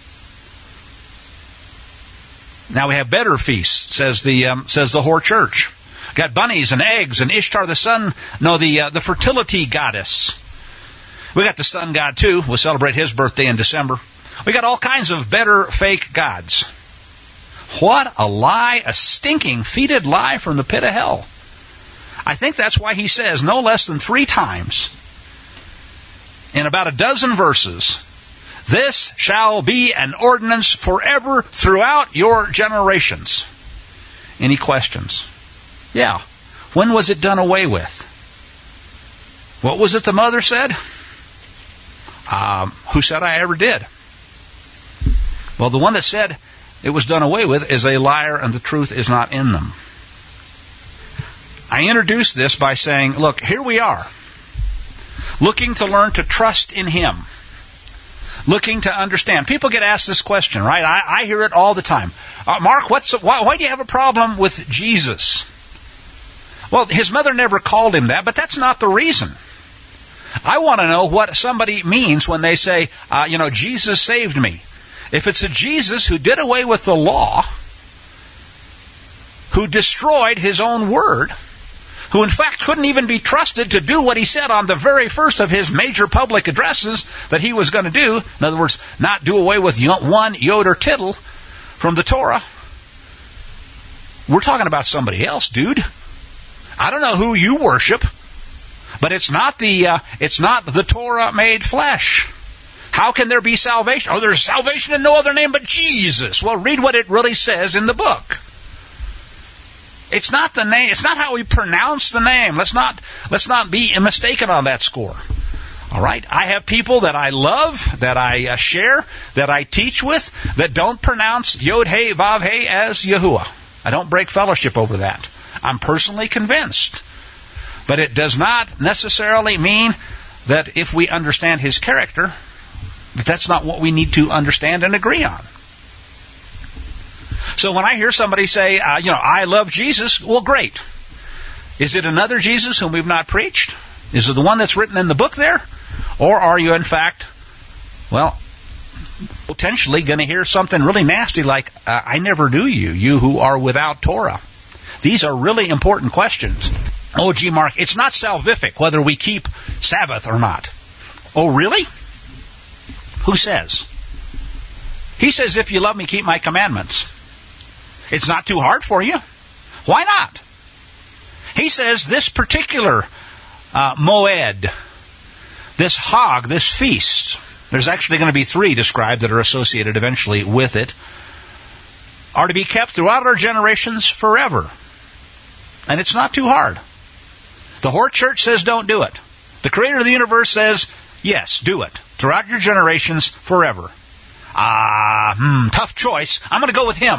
Now we have better feasts, says the whore church. Got bunnies and eggs and Ishtar the sun, the fertility goddess. We got the sun god too. We'll celebrate his birthday in December. We got all kinds of better fake gods. What a lie, a stinking, fetid lie from the pit of hell. I think that's why he says no less than 3 times in about a dozen verses, this shall be an ordinance forever throughout your generations. Any questions? Yeah. When was it done away with? What was it the mother said? Who said I ever did? Well, the one that said it was done away with is a liar and the truth is not in them. I introduced this by saying, look, here we are, looking to learn to trust in Him, looking to understand. People get asked this question, right? I hear it all the time. Mark, why do you have a problem with Jesus? Well, his mother never called him that, but that's not the reason. I want to know what somebody means when they say, Jesus saved me. If it's a Jesus who did away with the law, who destroyed His own word, who in fact couldn't even be trusted to do what He said on the very first of His major public addresses that He was going to do, in other words, not do away with one yod or tittle from the Torah, we're talking about somebody else, dude. I don't know who you worship, but it's not the Torah made flesh. How can there be salvation? Oh, there's salvation in no other name but Jesus. Well, read what it really says in the book. It's not the name. It's not how we pronounce the name. Let's not be mistaken on that score. All right? I have people that I love, that I share, that I teach with, that don't pronounce Yod He Vav He as Yahuwah. I don't break fellowship over that. I'm personally convinced. But it does not necessarily mean that if we understand His character, that's not what we need to understand and agree on. So when I hear somebody say, I love Jesus, well, great. Is it another Jesus whom we've not preached? Is it the one that's written in the book there? Or are you, in fact, potentially going to hear something really nasty like, I never knew you, you who are without Torah? These are really important questions. Oh, gee, Mark, it's not salvific whether we keep Sabbath or not. Oh, really? Who says? He says, if you love me, keep my commandments. It's not too hard for you. Why not? He says this particular moed, this hog, this feast, there's actually going to be 3 described that are associated eventually with it, are to be kept throughout our generations forever. And it's not too hard. The Hort Church says don't do it. The Creator of the universe says, yes, do it. Throughout your generations forever. Tough choice. I'm going to go with him.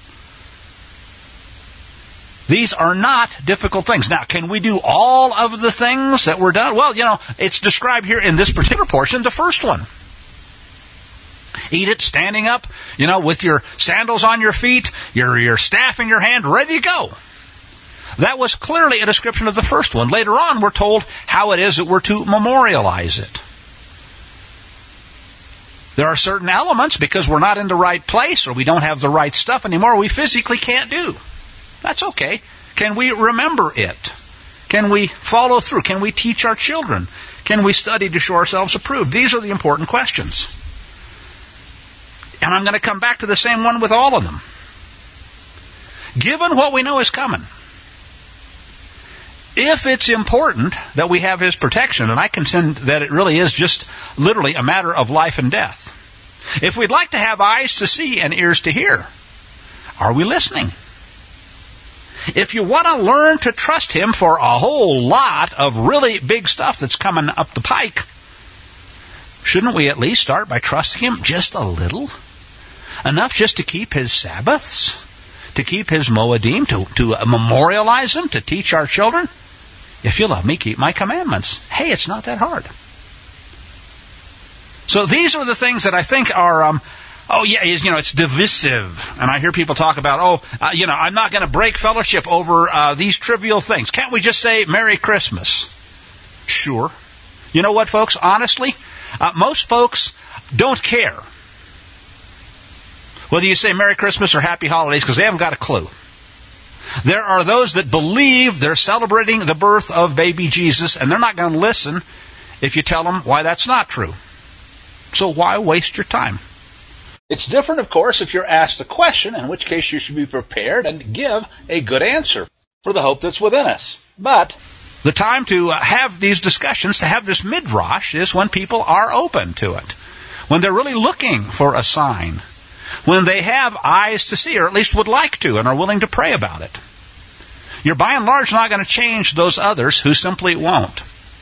These are not difficult things. Now, can we do all of the things that were done? Well, it's described here in this particular portion, the first one. Eat it standing up, with your sandals on your feet, your staff in your hand, ready to go. That was clearly a description of the first one. Later on, we're told how it is that we're to memorialize it. There are certain elements, because we're not in the right place or we don't have the right stuff anymore, we physically can't do. That's okay. Can we remember it? Can we follow through? Can we teach our children? Can we study to show ourselves approved? These are the important questions. And I'm going to come back to the same one with all of them. Given what we know is coming, if it's important that we have His protection, and I contend that it really is just literally a matter of life and death. If we'd like to have eyes to see and ears to hear, are we listening? If you want to learn to trust Him for a whole lot of really big stuff that's coming up the pike, shouldn't we at least start by trusting Him just a little? Enough just to keep His Sabbaths, to keep His Moedim, to memorialize them, to teach our children? If you love me, keep my commandments. Hey, it's not that hard. So these are the things that I think are, it's divisive. And I hear people talk about, I'm not going to break fellowship over these trivial things. Can't we just say Merry Christmas? Sure. You know what, folks? Honestly, most folks don't care whether you say Merry Christmas or Happy Holidays, because they haven't got a clue. There are those that believe they're celebrating the birth of baby Jesus, and they're not going to listen if you tell them why that's not true. So why waste your time? It's different, of course, if you're asked a question, in which case you should be prepared and give a good answer for the hope that's within us. But the time to have these discussions, to have this midrash, is when people are open to it, when they're really looking for a sign, when they have eyes to see, or at least would like to, and are willing to pray about it. You're by and large not going to change those others who simply won't.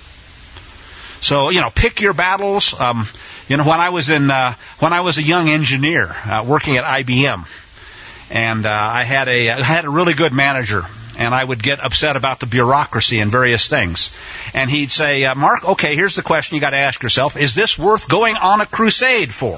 So, pick your battles. When I was a young engineer working at IBM, and I had a really good manager, and I would get upset about the bureaucracy and various things. And he'd say, Mark, okay, here's the question you got to ask yourself: is this worth going on a crusade for?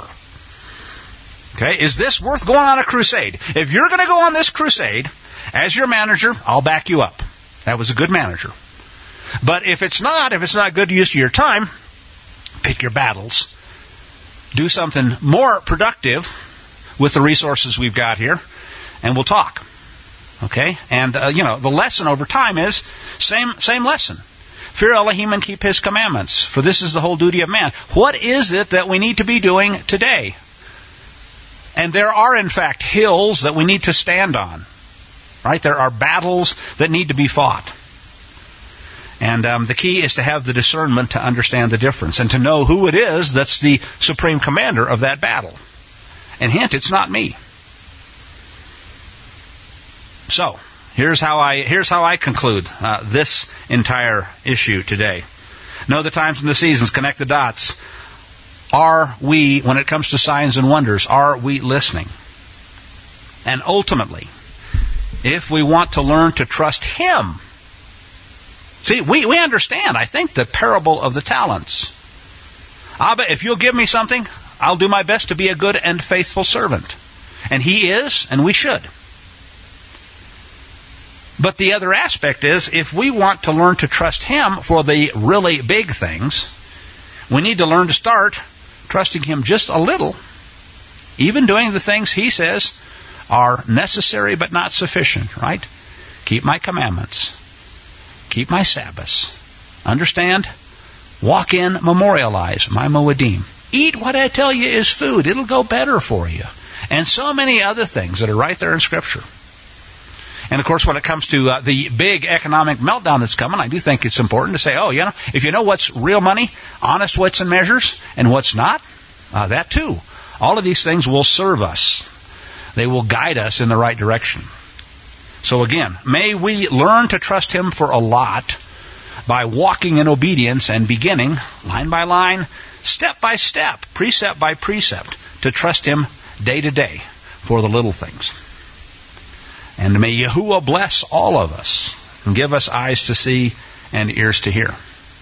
Okay, is this worth going on a crusade? If you're going to go on this crusade, as your manager, I'll back you up. That was a good manager. But if it's not good use of your time, pick your battles. Do something more productive with the resources we've got here, and we'll talk. Okay? And, the lesson over time is same lesson. Fear Elohim and keep His commandments, for this is the whole duty of man. What is it that we need to be doing today? And there are, in fact, hills that we need to stand on. Right? There are battles that need to be fought. And the key is to have the discernment to understand the difference and to know who it is that's the supreme commander of that battle. And hint, it's not me. So, here's how I conclude this entire issue today. Know the times and the seasons, connect the dots. Are we, when it comes to signs and wonders, are we listening? And ultimately, if we want to learn to trust Him, see, we understand, I think, the parable of the talents. Abba, if you'll give me something, I'll do my best to be a good and faithful servant. And He is, and we should. But the other aspect is, if we want to learn to trust Him for the really big things, we need to learn to start trusting Him just a little, even doing the things He says are necessary but not sufficient, right? Keep my commandments. Keep my Sabbaths. Understand? Walk in, memorialize my Moedim. Eat what I tell you is food. It'll go better for you. And so many other things that are right there in Scripture. And, of course, when it comes to the big economic meltdown that's coming, I do think it's important to say, if you know what's real money, honest weights and measures, and what's not, That too. All of these things will serve us. They will guide us in the right direction. So again, may we learn to trust Him for a lot by walking in obedience and beginning, line by line, step by step, precept by precept, to trust Him day to day for the little things. And may Yahuwah bless all of us and give us eyes to see and ears to hear.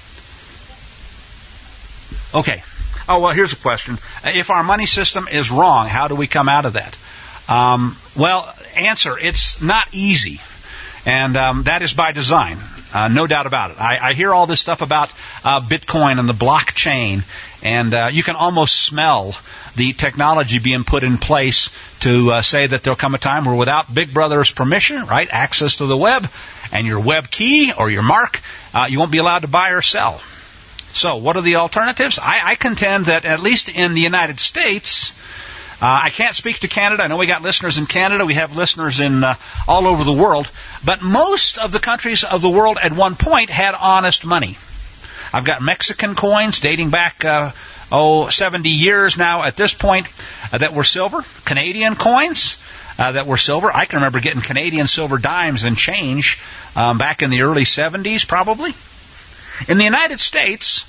Okay. Oh, well, here's a question. If our money system is wrong, how do we come out of that? Answer, it's not easy. And that is by design. No doubt about it. I hear all this stuff about Bitcoin and the blockchain, and you can almost smell the technology being put in place to say that there'll come a time where without Big Brother's permission, right, access to the web, and your web key or your mark, you won't be allowed to buy or sell. So what are the alternatives? I contend that at least in the United States, I can't speak to Canada. I know we got listeners in Canada. We have listeners in all over the world. But most of the countries of the world at one point had honest money. I've got Mexican coins dating back 70 years now at this point that were silver. Canadian coins that were silver. I can remember getting Canadian silver dimes and change back in the early 70s probably. In the United States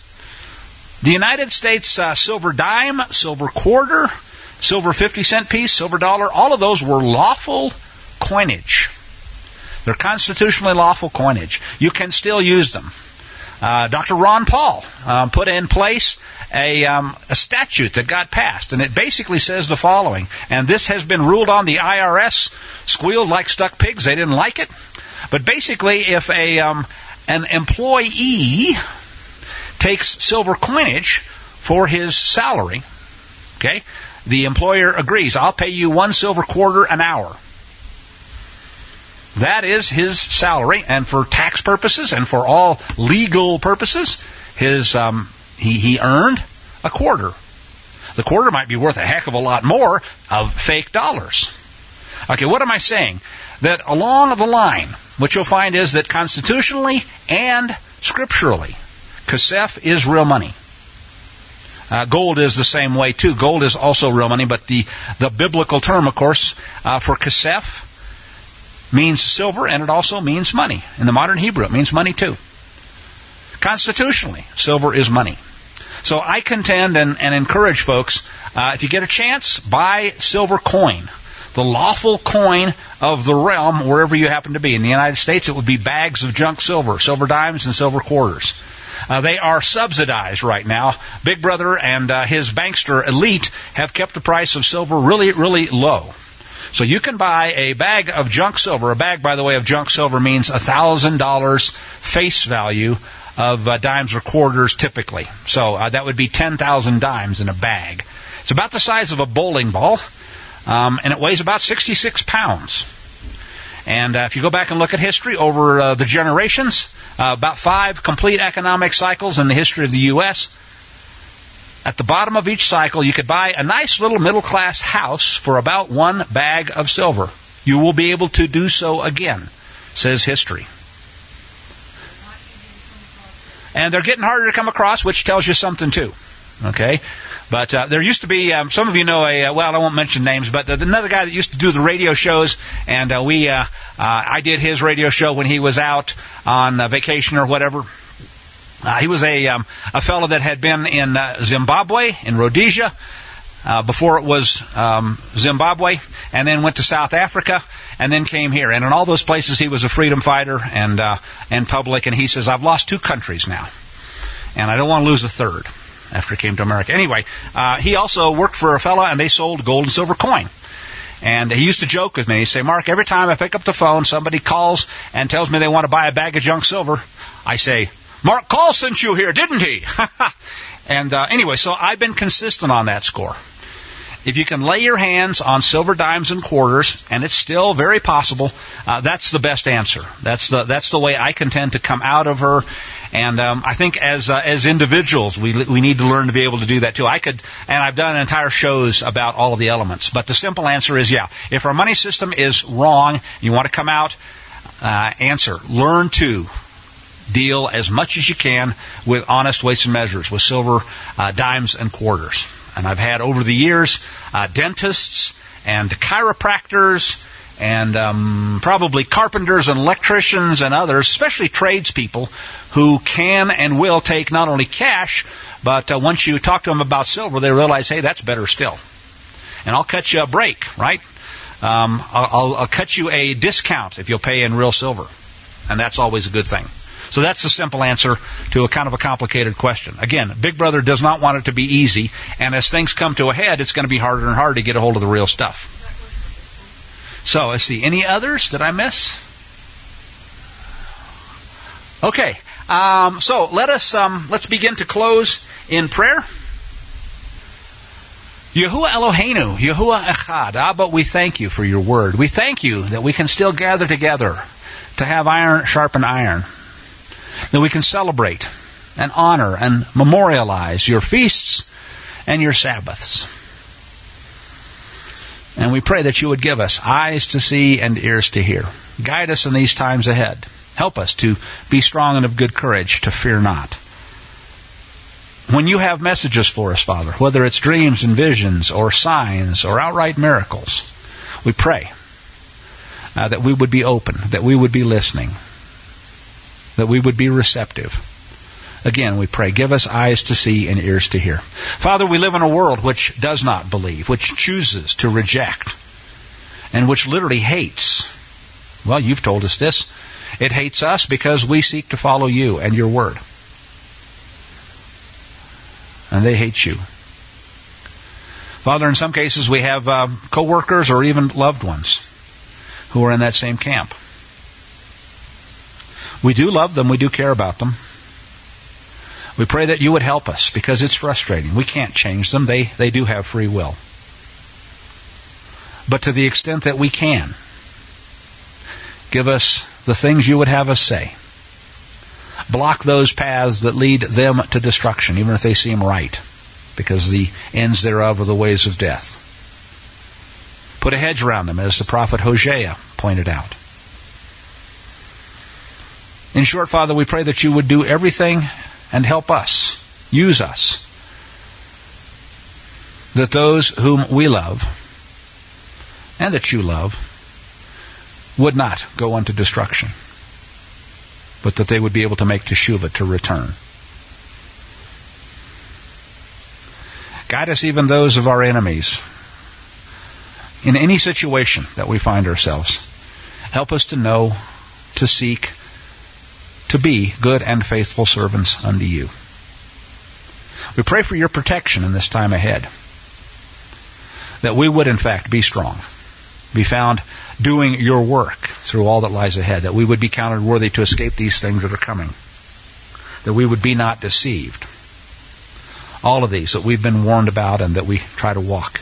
silver dime, silver quarter, silver 50-cent piece, silver dollar, all of those were lawful coinage. They're constitutionally lawful coinage. You can still use them. Dr. Ron Paul put in place a statute that got passed, and it basically says the following, and this has been ruled on. The IRS squealed like stuck pigs. They didn't like it. But basically, if an employee takes silver coinage for his salary, okay, the employer agrees, I'll pay you 1 silver quarter an hour. That is his salary, and for tax purposes and for all legal purposes, he earned a quarter. The quarter might be worth a heck of a lot more of fake dollars. Okay, what am I saying? That along the line, what you'll find is that constitutionally and scripturally, kesef is real money. Gold is the same way too. Gold is also real money, but the biblical term, of course, for kesef means silver, and it also means money. In the modern Hebrew, it means money too. Constitutionally, silver is money. So I contend and encourage folks, if you get a chance, buy silver coin. The lawful coin of the realm, wherever you happen to be. In the United States, it would be bags of junk silver, silver dimes and silver quarters. They are subsidized right now. Big Brother and his bankster elite have kept the price of silver really, really low. So you can buy a bag of junk silver. A bag, by the way, of junk silver means $1,000 face value of dimes or quarters typically. So that would be 10,000 dimes in a bag. It's about the size of a bowling ball. And it weighs about 66 pounds. And if you go back and look at history over the generations, about 5 complete economic cycles in the history of the U.S., at the bottom of each cycle, you could buy a nice little middle-class house for about 1 bag of silver. You will be able to do so again, says history. And they're getting harder to come across, which tells you something too. Okay? But there used to be, some of you know I won't mention names, but another guy that used to do the radio shows, and I did his radio show when he was out on vacation or whatever. He was a fellow that had been in Zimbabwe, in Rhodesia, before it was Zimbabwe, and then went to South Africa, and then came here. And in all those places, he was a freedom fighter and public, and he says, I've lost 2 countries now, and I don't want to lose a third. After he came to America. Anyway, he also worked for a fellow, and they sold gold and silver coin. And he used to joke with me. He'd say, Mark, every time I pick up the phone, somebody calls and tells me they want to buy a bag of junk silver, I say, Mark Call sent you here, didn't he? And anyway, so I've been consistent on that score. If you can lay your hands on silver dimes and quarters, and it's still very possible, that's the best answer. That's the way I contend to come out of her. And I think as individuals, we need to learn to be able to do that too. And I've done entire shows about all of the elements. But the simple answer is, yeah, if our money system is wrong, you want to come out, answer. Learn to deal as much as you can with honest weights and measures, with silver dimes and quarters. And I've had over the years dentists and chiropractors and probably carpenters and electricians and others, especially tradespeople, who can and will take not only cash, but once you talk to them about silver, they realize, hey, that's better still. And I'll cut you a break, right? I'll cut you a discount if you'll pay in real silver. And that's always a good thing. So that's the simple answer to a kind of a complicated question. Again, Big Brother does not want it to be easy, and as things come to a head, it's going to be harder and harder to get a hold of the real stuff. So, let's see. Any others? Did I miss? Okay. So let's begin to close in prayer. Yahuwah Eloheinu, Yahuwah Echad. Abba, we thank you for your word. We thank you that we can still gather together to have iron sharpen iron. That we can celebrate and honor and memorialize your feasts and your Sabbaths. And we pray that you would give us eyes to see and ears to hear. Guide us in these times ahead. Help us to be strong and of good courage, to fear not. When you have messages for us, Father, whether it's dreams and visions or signs or outright miracles, we pray that we would be open, that we would be listening, that we would be receptive. Again, we pray, give us eyes to see and ears to hear. Father, we live in a world which does not believe, which chooses to reject, and which literally hates. Well, you've told us this. It hates us because we seek to follow you and your word. And they hate you. Father, in some cases we have co-workers or even loved ones who are in that same camp. We do love them. We do care about them. We pray that you would help us because it's frustrating. We can't change them. They do have free will. But to the extent that we can, give us the things you would have us say. Block those paths that lead them to destruction, even if they seem right, because the ends thereof are the ways of death. Put a hedge around them, as the prophet Hosea pointed out. In short, Father, we pray that you would do everything and help us, use us, that those whom we love and that you love would not go unto destruction, but that they would be able to make teshuvah, to return. Guide us, even those of our enemies, in any situation that we find ourselves. Help us to know, to seek, to be good and faithful servants unto you. We pray for your protection in this time ahead, that we would in fact be strong, be found doing your work through all that lies ahead, that we would be counted worthy to escape these things that are coming, that we would be not deceived. All of these that we've been warned about and that we try to walk.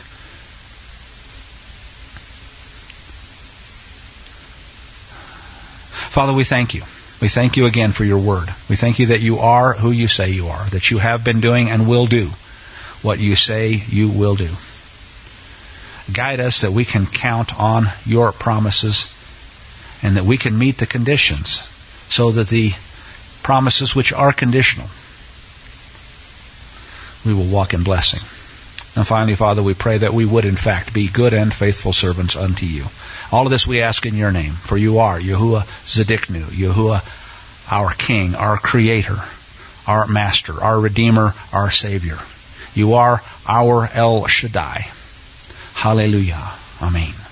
Father, we thank you. We thank you again for your word. We thank you that you are who you say you are, that you have been doing and will do what you say you will do. Guide us that we can count on your promises and that we can meet the conditions so that the promises which are conditional, we will walk in blessing. And finally, Father, we pray that we would in fact be good and faithful servants unto you. All of this we ask in your name, for you are Yahuwah Zedeknu, Yahuwah, our King, our Creator, our Master, our Redeemer, our Savior. You are our El Shaddai. Hallelujah. Amen.